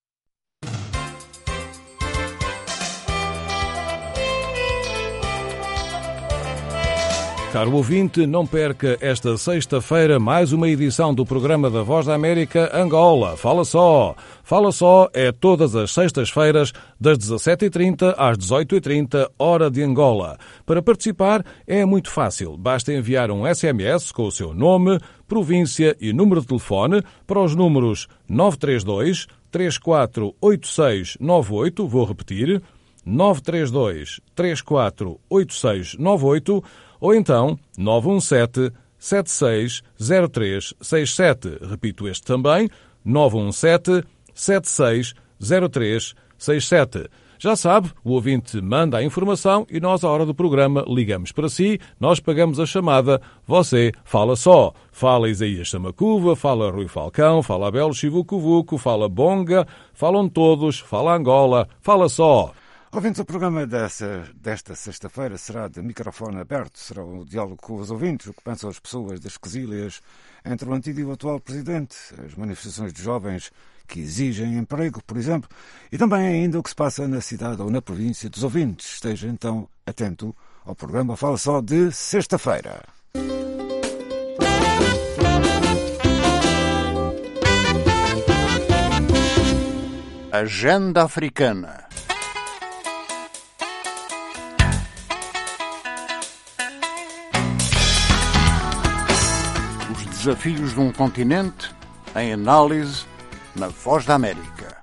Caro ouvinte, não perca esta sexta-feira mais uma edição do programa da Voz da América Angola. Fala só! Fala só é todas as sextas-feiras, das dezassete e trinta às dezoito e trinta, hora de Angola. Para participar é muito fácil. Basta enviar um S M S com o seu nome, província e número de telefone para os números nove três dois, três quatro oito seis nove oito, vou repetir, nove três dois, três quatro oito seis nove oito, ou então nove um sete, sete seis zero três seis sete. Repito este também, nove um sete, sete seis zero três seis sete. Já sabe, o ouvinte manda a informação e nós, à hora do programa, ligamos para si, nós pagamos a chamada, você fala só. Fala Isaías Samacuva, fala Rui Falcão, fala Abel Chivucuvuco, fala Bonga, falam todos, fala Angola, fala só. Ouvintes, o programa dessa, desta sexta-feira será de microfone aberto, será o diálogo com os ouvintes, o que pensam as pessoas das quesílias entre o antigo e o atual presidente, as manifestações de jovens que exigem emprego, por exemplo, e também ainda o que se passa na cidade ou na província dos ouvintes. Esteja então atento ao programa Fala Só de sexta-feira. Agenda Africana. Os desafios de um continente em análise na Voz da América.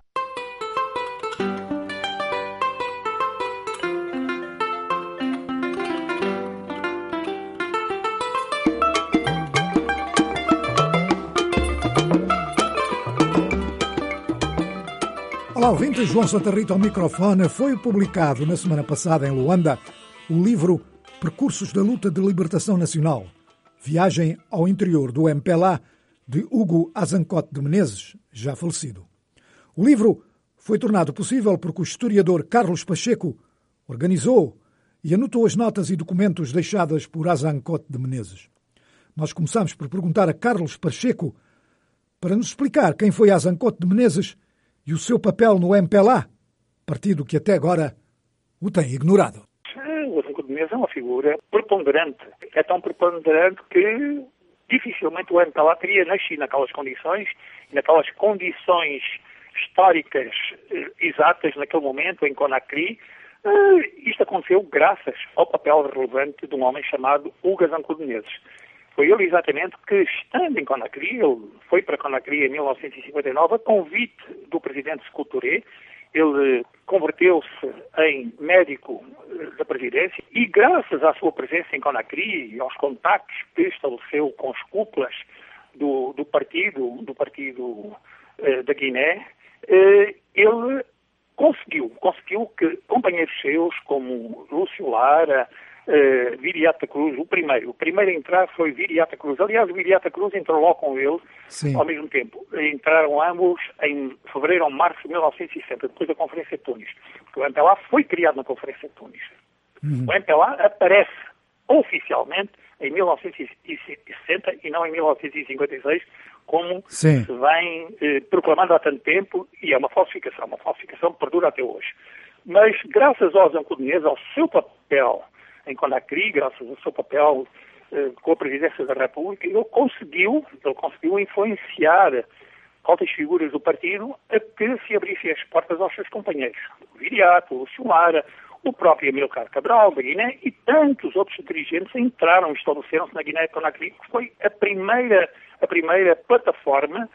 Olá, ouvintes, João Santa Rita ao microfone. Foi publicado na semana passada em Luanda o livro Percursos da Luta de Libertação Nacional, Viagem ao Interior do M P L A, de Hugo Azencote de Menezes, já falecido. O livro foi tornado possível porque o historiador Carlos Pacheco organizou e anotou as notas e documentos deixadas por Azencote de Menezes. Nós começamos por perguntar a Carlos Pacheco para nos explicar quem foi Azencote de Menezes e o seu papel no M P L A, partido que até agora o tem ignorado. O Azencote de Menezes é uma figura preponderante. É tão preponderante que dificilmente o M P L A teria nascido naquelas condições, naquelas condições históricas eh, exatas naquele momento, em Conakry. Eh, isto aconteceu graças ao papel relevante de um homem chamado Hugo Azencote de Menezes. Foi ele exatamente que, estando em Conakry, ele foi para Conakry em mil novecentos e cinquenta e nove, a convite do presidente Sékou Touré. Ele converteu-se em médico da presidência e, graças à sua presença em Conakry e aos contactos que estabeleceu com as cúpulas do, do partido, do partido eh, da Guiné, eh, ele conseguiu, conseguiu que companheiros seus, como Lúcio Lara, Uh, Viriata Cruz, o primeiro. O primeiro a entrar foi Viriata Cruz. Aliás, o Viriata Cruz entrou logo com ele, Sim. ao mesmo tempo. Entraram ambos em fevereiro ou março de mil novecentos e sessenta, depois da Conferência de Tunis. Porque o M P L A foi criado na Conferência de Tunis. Uhum. O M P L A aparece oficialmente em mil novecentos e sessenta e não em mil novecentos e cinquenta e seis, como Sim. se vem eh, proclamando há tanto tempo, e é uma falsificação, uma falsificação que perdura até hoje. Mas, graças aos Azencote, ao seu papel em Conakry, graças ao seu papel eh, com a Presidência da República, ele conseguiu, ele conseguiu influenciar altas figuras do partido a que se abrissem as portas aos seus companheiros. O Viriato, o Lúcio Lara, o próprio Amílcar Cabral, da Guiné, e tantos outros dirigentes entraram e estabeleceram-se na Guiné-Conakry, que foi a primeira, a primeira plataforma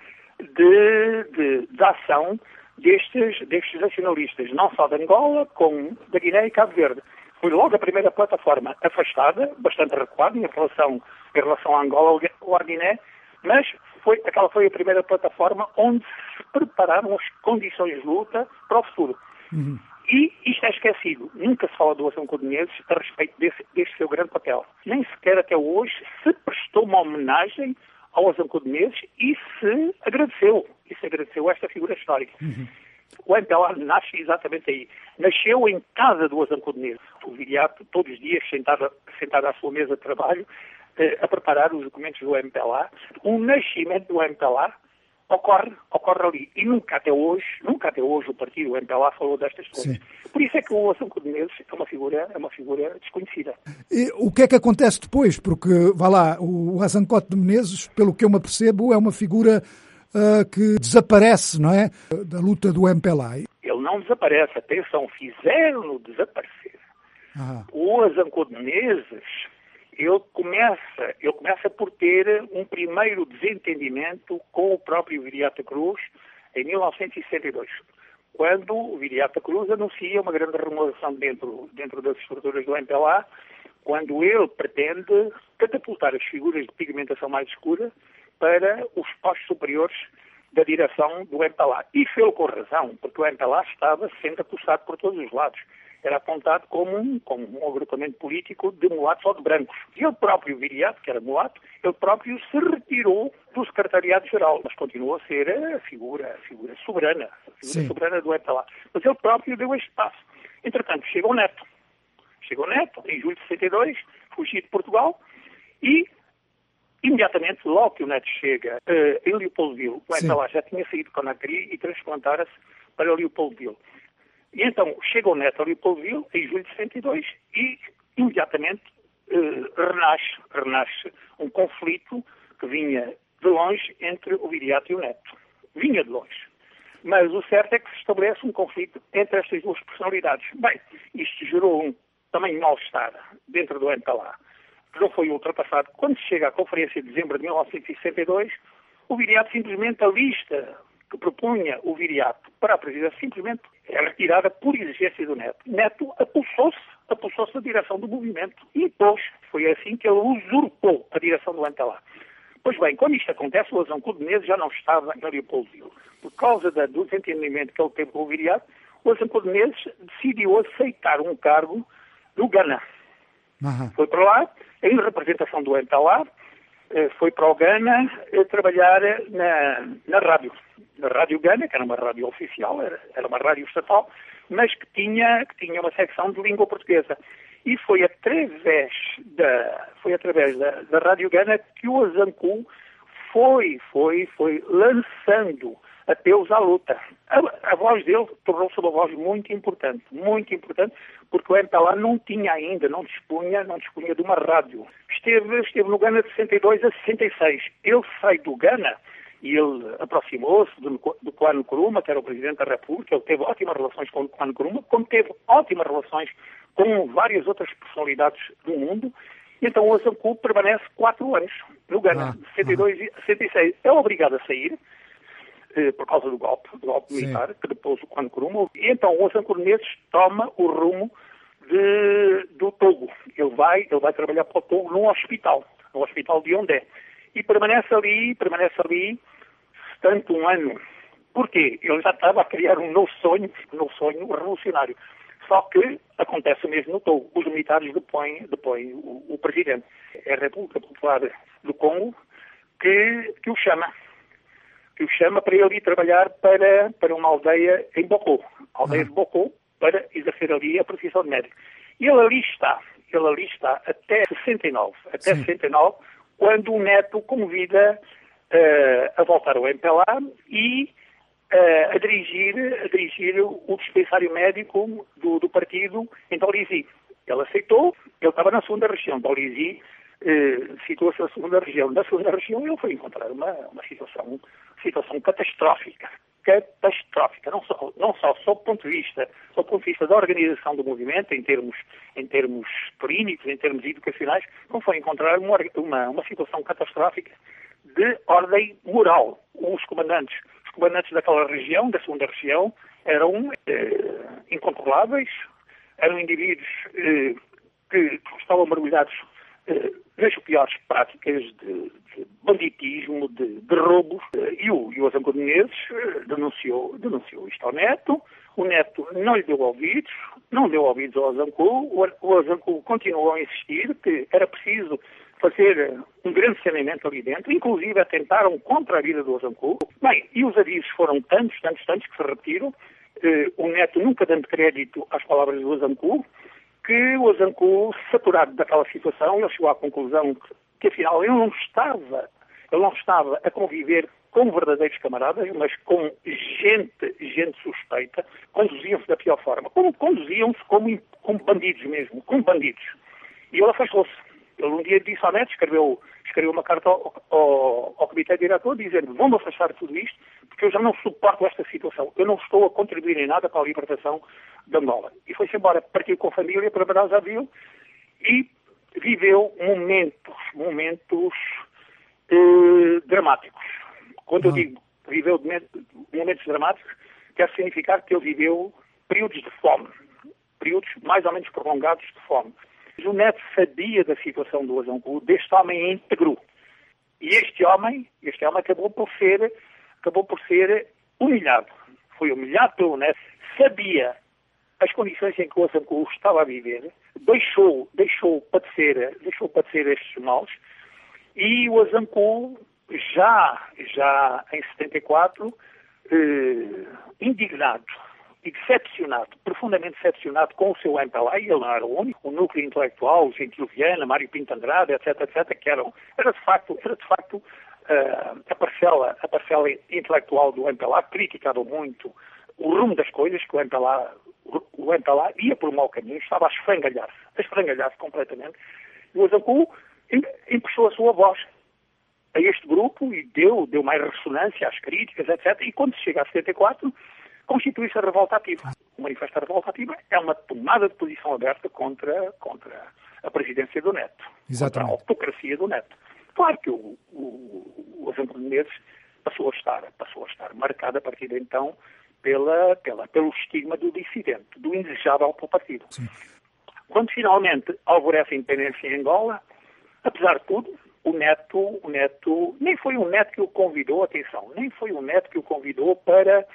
de, de, de ação destes, destes nacionalistas, não só de Angola, como da Guiné e Cabo Verde. Foi logo a primeira plataforma afastada, bastante recuada em relação, em relação a Angola ou à Guiné, mas foi, aquela foi a primeira plataforma onde se prepararam as condições de luta para o futuro. Uhum. E isto é esquecido. Nunca se fala do Azencote de Menezes a respeito desse, desse seu grande papel. Nem sequer até hoje se prestou uma homenagem ao Azencote de Menezes e se agradeceu. E se agradeceu a esta figura histórica. Uhum. O M P L A nasce exatamente aí. Nasceu em casa do Azencote de Menezes. O Viriato, todos os dias, sentado, sentado à sua mesa de trabalho, eh, a preparar os documentos do M P L A. O nascimento do M P L A ocorre, ocorre ali. E nunca até hoje, nunca até hoje o partido, o M P L A, falou destas coisas. Sim. Por isso é que o Azencote de Menezes é uma figura, é uma figura desconhecida. E o que é que acontece depois? Porque, vá lá, o Azencote de Menezes, pelo que eu me apercebo, é uma figura Uh, que desaparece, não é? Da luta do M P L A. Ele não desaparece, atenção, fizeram-no desaparecer. Ah. O Azencote de Menezes, ele começa, ele começa por ter um primeiro desentendimento com o próprio Viriata Cruz em mil novecentos e sessenta e dois, quando o Viriata Cruz anuncia uma grande remodelação dentro, dentro das estruturas do M P L A, quando ele pretende catapultar as figuras de pigmentação mais escura para os postos superiores da direção do M P L A. E fez-o com razão, porque o M P L A estava sendo acusado por todos os lados. Era apontado como um, como um agrupamento político de mulatos ou de brancos. E ele próprio, Viriato, que era mulato, ele próprio se retirou do secretariado-geral, mas continuou a ser a figura, a figura soberana, a figura Sim. soberana do M P L A. Mas ele próprio deu este passo. Entretanto, chega o Neto. Chega o Neto, em julho de sessenta e dois, fugiu de Portugal e, imediatamente, logo que o Neto chega uh, em Leopoldville, o Entalá já tinha saído de Conakry e transplantara-se para Leopoldville. E então, chega o Neto a Leopoldville, em julho de sessenta e dois, e, imediatamente, uh, renasce, renasce um conflito que vinha de longe entre o Viriato e o Neto. Vinha de longe. Mas o certo é que se estabelece um conflito entre estas duas personalidades. Bem, isto gerou um também mal-estar dentro do Entalá, que não foi ultrapassado. Quando se chega à Conferência de Dezembro de mil novecentos e sessenta e dois, o Viriato simplesmente, a lista que propunha o Viriato para a presidência, simplesmente é retirada por exigência do Neto. Neto apulsou-se, apulsou-se da direção do movimento e depois foi assim que ele usurpou a direção do Entalá. Pois bem, quando isto acontece, o Azancu de Menezes já não estava em Leopoldville. Por causa da, do desentendimento que ele teve com o Viriato, o Azancu de Menezes decidiu aceitar um cargo no Ghana. Uhum. Foi para lá, em representação do Entalá, foi para o Ghana trabalhar na, na rádio. Na Rádio Ghana, que era uma rádio oficial, era, era uma rádio estatal, mas que tinha, que tinha uma secção de língua portuguesa. E foi através da, foi através da, da Rádio Ghana que o Azancu foi, foi, foi lançando apelos à luta. A, a voz dele tornou-se uma voz muito importante, muito importante, porque o Entalá não tinha ainda, não dispunha, não dispunha de uma rádio. Esteve, esteve no Ghana de sessenta e dois a sessenta e seis. Ele sai do Ghana e ele aproximou-se do, do Kwame Nkrumah, que era o Presidente da República. Ele teve ótimas relações com o Kwame Nkrumah, como teve ótimas relações com várias outras personalidades do mundo. E então o Azancu permanece quatro anos no Ghana, de sessenta e dois a sessenta e seis. É obrigado a sair, eh, por causa do golpe, do golpe militar, que depois o Kwame Nkrumah. E então o Azancu de Menezes toma o rumo de, do Togo. Ele vai, ele vai trabalhar para o Togo num hospital, no hospital de Ondé. E permanece ali, permanece ali, tanto um ano. Porquê? Ele já estava a criar um novo sonho, um novo sonho revolucionário. Só que acontece mesmo no Togo. Os militares depõem, depõem o, o presidente. É a República Popular do Congo que, que o chama. Que o chama para ele ir trabalhar para, para uma aldeia em Bocô. A aldeia de Bocô, para exercer ali a profissão de médico. E ele ali está. Ele ali está até sessenta e nove. Até Sim. sessenta e nove, quando o Neto convida uh, a voltar ao M P L A e uh, a, dirigir, a dirigir o dispensário médico do, do partido em Dolisie. Ele aceitou, ele estava na segunda região. Dolisie uh, situou-se na segunda região. Na segunda região ele foi encontrar uma, uma situação, situação catastrófica. catastrófica, não só, não só sob o ponto de vista, sob o ponto de vista da organização do movimento, em termos, em termos clínicos, em termos educacionais, não foi encontrar uma, uma, uma situação catastrófica de ordem moral. Os comandantes, os comandantes daquela região, da segunda região, eram eh, incontroláveis, eram indivíduos eh, que estavam mergulhados eh, nas piores práticas de, de banditismo, de, de roubos, e o, e o Azancu de Menezes denunciou, denunciou isto ao Neto. O Neto não lhe deu ouvidos, não deu ouvidos ao Azancu. O, o Azancu continuou a insistir que era preciso fazer um grande saneamento ali dentro, inclusive atentaram contra a vida do Azancu. Bem, e os avisos foram tantos, tantos, tantos que se repetiram. Eh, o Neto nunca dando crédito às palavras do Azancu, que o Azancu, saturado daquela situação, ele chegou à conclusão que, que afinal ele não estava, ele não estava a conviver com verdadeiros camaradas, mas com gente, gente suspeita, conduziam-se da pior forma, como conduziam-se como, como bandidos mesmo, como bandidos. E ele afastou-se. Ele um dia disse ao Neto, escreveu, escreveu uma carta ao, ao, ao comitê diretor, dizendo: vão-me afastar de tudo isto, porque eu já não suporto esta situação. Eu não estou a contribuir em nada para a libertação de Angola. E foi-se embora, partiu com a família para Brazzaville e viveu momentos, momentos eh, dramáticos. Quando eu digo viveu momentos dramáticos, quer significar que ele viveu períodos de fome, períodos mais ou menos prolongados de fome. O Neto sabia da situação do Azancu, deste homem íntegro. E este homem, este homem acabou por ser, acabou por ser humilhado. Foi humilhado pelo Neto, sabia as condições em que o Azancu estava a viver, deixou, deixou padecer, deixou padecer estes males, e o Azancu, já, já em setenta e quatro, eh, indignado, e decepcionado, profundamente decepcionado com o seu M P L A, e ele não era o único, o núcleo intelectual, o Gentil Viana, Mário Pinto Andrade, etc, etc, que eram, era de facto, era de facto uh, a, parcela, a parcela intelectual do M P L A, criticava muito o rumo das coisas, que o M P L A, o M P L A ia por um mau caminho, estava a esfrangalhar-se, a esfrangalhar-se completamente, e o Azancu emprestou a sua voz a este grupo e deu, deu mais ressonância às críticas, etcétera. E quando se chega a setenta e quatro, constitui-se a revolta ativa. O manifesto da revolta ativa é uma tomada de posição aberta contra, contra a presidência do Neto, Exatamente. Contra a autocracia do Neto. Claro que o, o, o Azancu de Menezes passou a estar, passou a estar marcado a partir de então pela, pela, pelo estigma do dissidente, do indesejável para o partido. Sim. Quando finalmente alvorece a independência em Angola, apesar de tudo, o Neto, o Neto, nem foi o Neto que o convidou, atenção, nem foi o Neto que o convidou para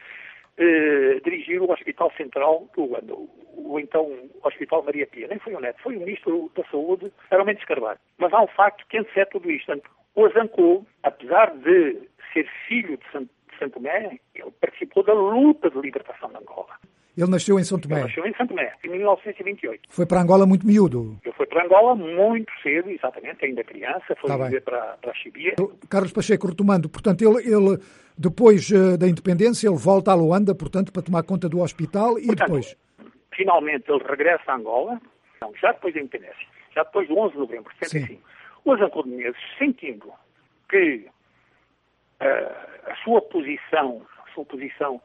eh, dirigir o Hospital Central do Uganda, o, o então Hospital Maria Pia, nem foi o Neto, foi o Ministro da Saúde, era o Mendes Carvalho. Mas há um facto que antecede tudo isto. O Azancu, apesar de ser filho de Santo, de Santo Tomé, ele participou da luta de libertação de Angola. Ele nasceu em São Tomé. Ele nasceu em São Tomé, em mil novecentos e vinte e oito. Foi para Angola muito miúdo. Ele foi para Angola muito cedo, exatamente, ainda criança, foi Tá viver para, para a Chibia. Carlos Pacheco, retomando, portanto, ele, ele depois uh, da independência, ele volta a Luanda, portanto, para tomar conta do hospital e portanto, depois? Finalmente ele regressa a Angola, não, já depois da independência, já depois do onze de novembro de setenta e cinco. Sim. O Azancu de Menezes, sentindo que uh, a sua posição, a sua posição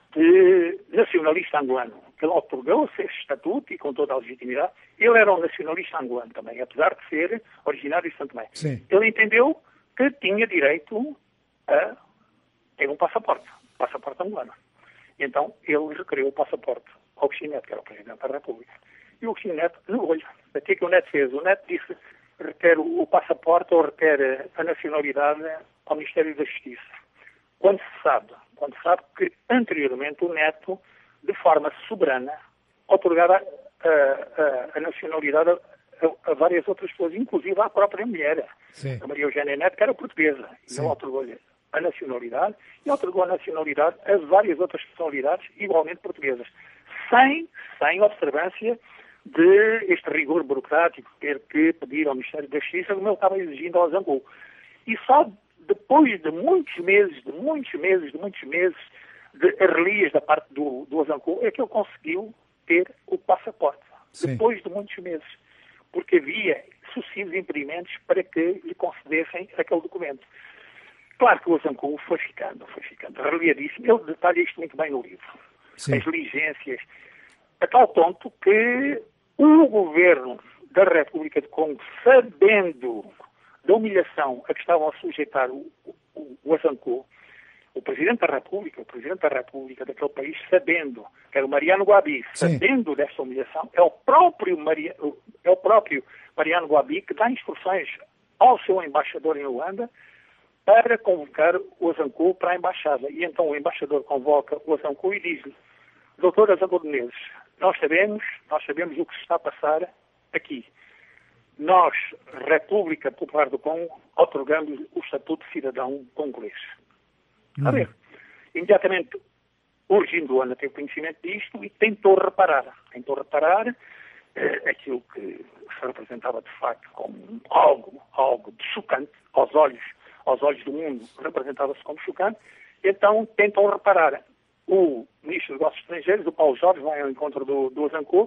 de nacionalista angolano, que ele otorgou-se esse estatuto e com toda a legitimidade, ele era um nacionalista angolano também, apesar de ser originário de São Tomé. Sim. Ele entendeu que tinha direito a ter um passaporte, passaporte angolano. E então ele requeriu o passaporte ao Agostinho Neto, que era o Presidente da República. E o Agostinho Neto negou-lhe. Até que o Neto fez. O Neto disse, requer o passaporte ou requer a nacionalidade ao Ministério da Justiça. Quando se sabe, quando se sabe que anteriormente o Neto, de forma soberana, otorgava a, a, a nacionalidade a, a várias outras pessoas, inclusive à própria mulher, Sim. a Maria Eugénia Neto, que era portuguesa. E ele otorgou-lhe a nacionalidade e otorgou a nacionalidade a várias outras personalidades igualmente portuguesas, sem, sem observância de este rigor burocrático, ter que pedir ao Ministério da Justiça, como ele estava exigindo ao Azancu. E só depois de muitos meses, de muitos meses, de muitos meses, de arrelias da parte do, do Azancu, é que ele conseguiu ter o passaporte. Sim. Depois de muitos meses. Porque havia sucessivos impedimentos para que lhe concedessem aquele documento. Claro que o Azancu foi ficando, foi ficando arreliadíssimo. Ele detalha isto muito bem no livro. Sim. As diligências. A tal ponto que o governo da República de Congo, sabendo da humilhação a que estavam a sujeitar o, o, o Azancu, o Presidente da República, o Presidente da República daquele país, sabendo, que era o Mariano Guabi, Sim. sabendo desta humilhação, é o próprio, Maria, é o próprio Mariano Guabi que dá instruções ao seu embaixador em Luanda para convocar o Azancu para a embaixada. E então o embaixador convoca o Azancu e diz-lhe: Doutor Azancu de Menezes, nós sabemos, nós sabemos o que se está a passar aqui. Nós, República Popular do Congo, otorgamos o estatuto de cidadão congolês. Hum. A ver, imediatamente o regime do Luanda teve conhecimento disto e tentou reparar. Tentou reparar eh, aquilo que se representava de facto como algo, algo de chocante aos olhos, aos olhos do mundo, representava-se como chocante. Então tentam reparar. O Ministro dos Negócios Estrangeiros, o Paulo Jorge, vai ao encontro do, do Azancu,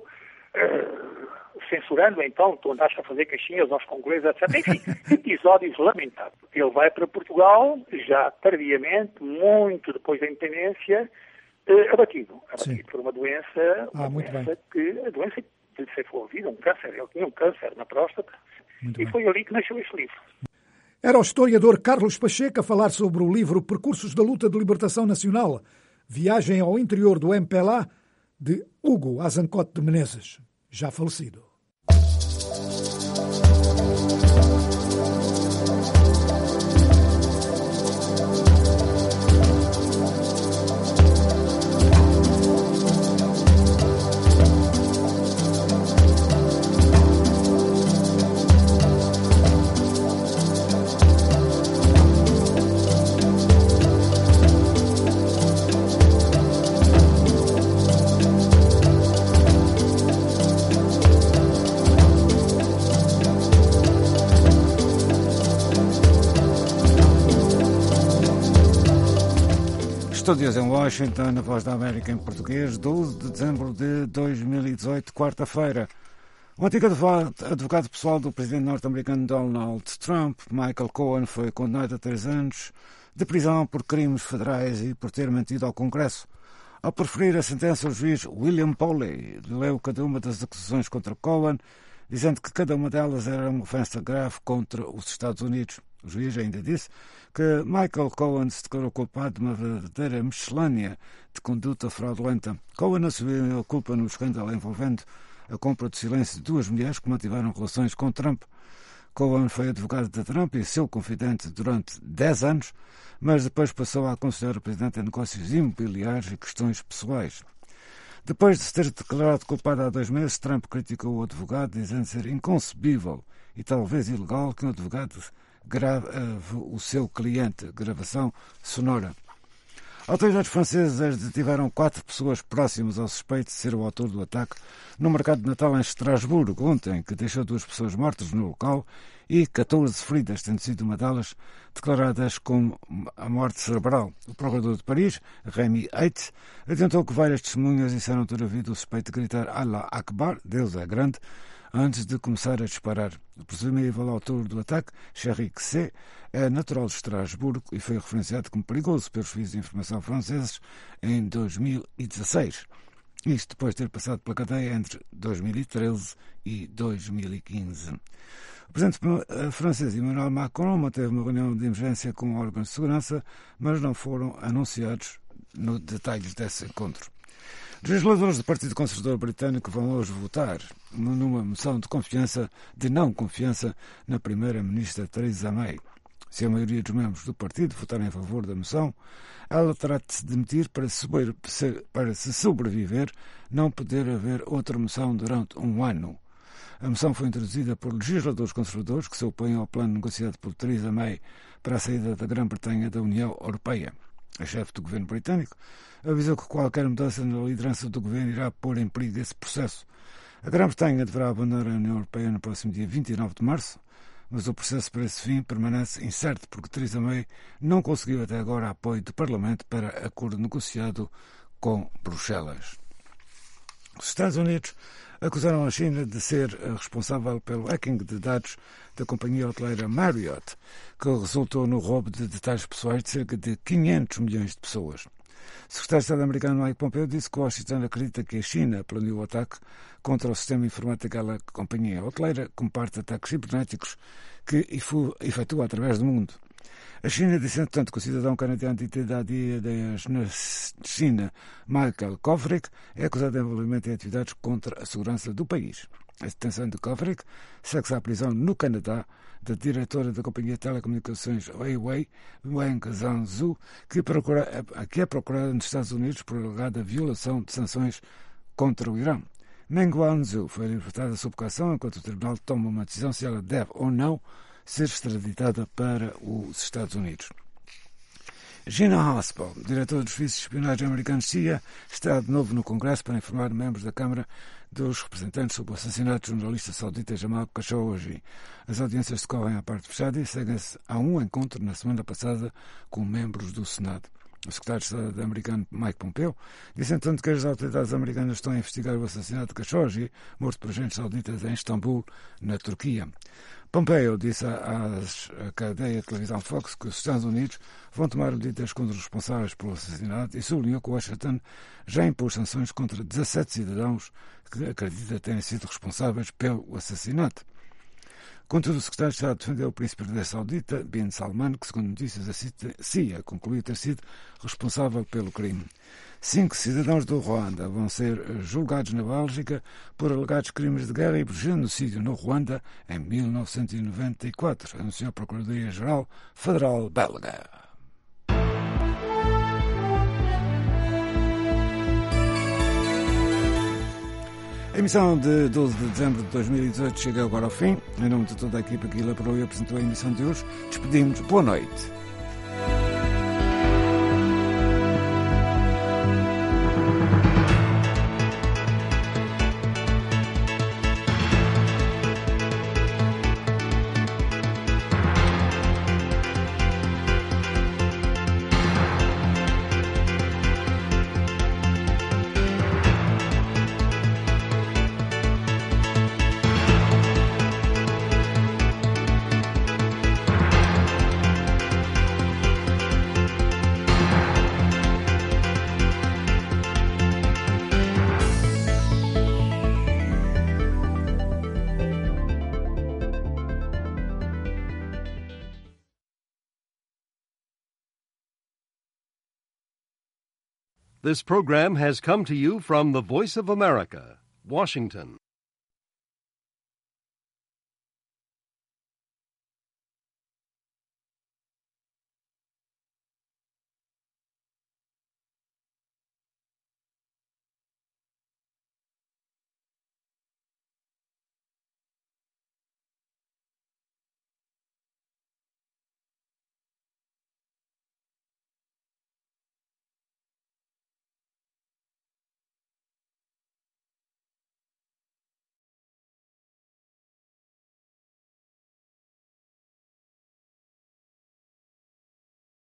Uh, censurando então, tu andaste a fazer caixinhas aos congoleses, etcétera. Enfim, episódios lamentáveis. Ele vai para Portugal, já tardiamente, muito depois da independência, uh, abatido. Abatido Sim. por uma doença, uma ah, doença que, a doença que lhe ceifou a vida, um câncer. Ele tinha um câncer na próstata muito e bem. foi ali que nasceu este livro. Era o historiador Carlos Pacheco a falar sobre o livro Percursos da Luta de Libertação Nacional, Viagem ao Interior do M P L A, de Hugo Azancote de Menezes, já falecido. Estúdios em Washington, na Voz da América em português, doze de dezembro de dois mil e dezoito, quarta-feira. O antigo advogado pessoal do presidente norte-americano Donald Trump, Michael Cohen, foi condenado a três anos de prisão por crimes federais e por ter mentido ao Congresso. Ao preferir a sentença, o juiz William Poley leu cada uma das acusações contra Cohen, dizendo que cada uma delas era uma ofensa grave contra os Estados Unidos. O juiz ainda disse que Michael Cohen se declarou culpado de uma verdadeira miscelânea de conduta fraudulenta. Cohen assumiu a culpa no escândalo envolvendo a compra de silêncio de duas mulheres que mantiveram relações com Trump. Cohen foi advogado de Trump e seu confidente durante dez anos, mas depois passou a aconselhar o presidente em negócios imobiliários e questões pessoais. Depois de se ter declarado culpado há dois meses, Trump criticou o advogado, dizendo ser inconcebível e talvez ilegal que um advogado grave o seu cliente. Gravação sonora. Autoridades francesas detiveram quatro pessoas próximas ao suspeito de ser o autor do ataque no mercado de Natal em Estrasburgo ontem, que deixou duas pessoas mortas no local e catorze feridas, tendo sido uma delas declaradas como a morte cerebral. O procurador de Paris, Rémi Heitz, adiantou que várias testemunhas disseram ter ouvido o suspeito gritar Allah Akbar, Deus é grande, antes de começar a disparar. O presumível autor do ataque, Chéric C., é natural de Estrasburgo e foi referenciado como perigoso pelos serviços de informação franceses em dois mil e dezasseis. Isto depois de ter passado pela cadeia entre dois mil e treze e dois mil e quinze. O presidente francês Emmanuel Macron manteve uma reunião de emergência com órgãos de segurança, mas não foram anunciados no detalhes desse encontro. Os legisladores do Partido Conservador Britânico vão hoje votar numa moção de confiança, de não confiança, na primeira-ministra Theresa May. Se a maioria dos membros do partido votarem a favor da moção, ela terá de se demitir para, sobre, para se sobreviver, não poder haver outra moção durante um ano. A moção foi introduzida por legisladores conservadores que se opõem ao plano negociado por Theresa May para a saída da Grã-Bretanha da União Europeia. A chefe do governo britânico avisou que qualquer mudança na liderança do governo irá pôr em perigo esse processo. A Grã-Bretanha deverá abandonar a União Europeia no próximo dia vinte e nove de março, mas o processo para esse fim permanece incerto porque Theresa May não conseguiu até agora apoio do Parlamento para acordo negociado com Bruxelas. Os Estados Unidos acusaram a China de ser responsável pelo hacking de dados da companhia hoteleira Marriott, que resultou no roubo de detalhes pessoais de cerca de quinhentos milhões de pessoas. O secretário de Estado americano Mike Pompeo disse que Washington acredita que a China planeou o ataque contra o sistema informático daquela companhia hoteleira como parte de ataques cibernéticos que efetua através do mundo. A China disse, entretanto, que o cidadão canadiano de identidade na China, Michael Kovrig, é acusado de envolvimento em atividades contra a segurança do país. A detenção de Kovrig segue-se à prisão no Canadá da diretora da companhia de telecomunicações Huawei, Wang Zhangzhou, que, procura, que é procurada nos Estados Unidos por alegada violação de sanções contra o Irão. Meng Wanzhou foi libertada sob caução enquanto o tribunal toma uma decisão se ela deve ou não ser extraditada para os Estados Unidos. Gina Haspel, diretora dos serviços de espionagem americanos C I A, está de novo no Congresso para informar membros da Câmara dos Representantes sobre o assassinato do jornalista saudita Jamal Khashoggi. As audiências decorrem à parte fechada e seguem-se a um encontro na semana passada com membros do Senado. O secretário de Estado americano Mike Pompeo disse, entanto, que as autoridades americanas estão a investigar o assassinato de Khashoggi, morto por agentes sauditas em Istambul, na Turquia. Pompeo disse à cadeia de televisão Fox que os Estados Unidos vão tomar medidas contra os responsáveis pelo assassinato e sublinhou que Washington já impôs sanções contra dezassete cidadãos que acredita terem sido responsáveis pelo assassinato. Contudo, o secretário de Estado defendeu o príncipe herdeiro saudita, Bin Salman, que, segundo notícias da C I A, concluiu ter sido responsável pelo crime. Cinco cidadãos do Ruanda vão ser julgados na Bélgica por alegados crimes de guerra e por genocídio no Ruanda em mil novecentos e noventa e quatro, anunciou a Procuradoria-Geral Federal belga. A emissão de doze de dezembro de dois mil e dezoito chega agora ao fim. Em nome de toda a equipa que elaborou e apresentou a emissão de hoje, despedimos. Boa noite. This program has come to you from the Voice of America, Washington.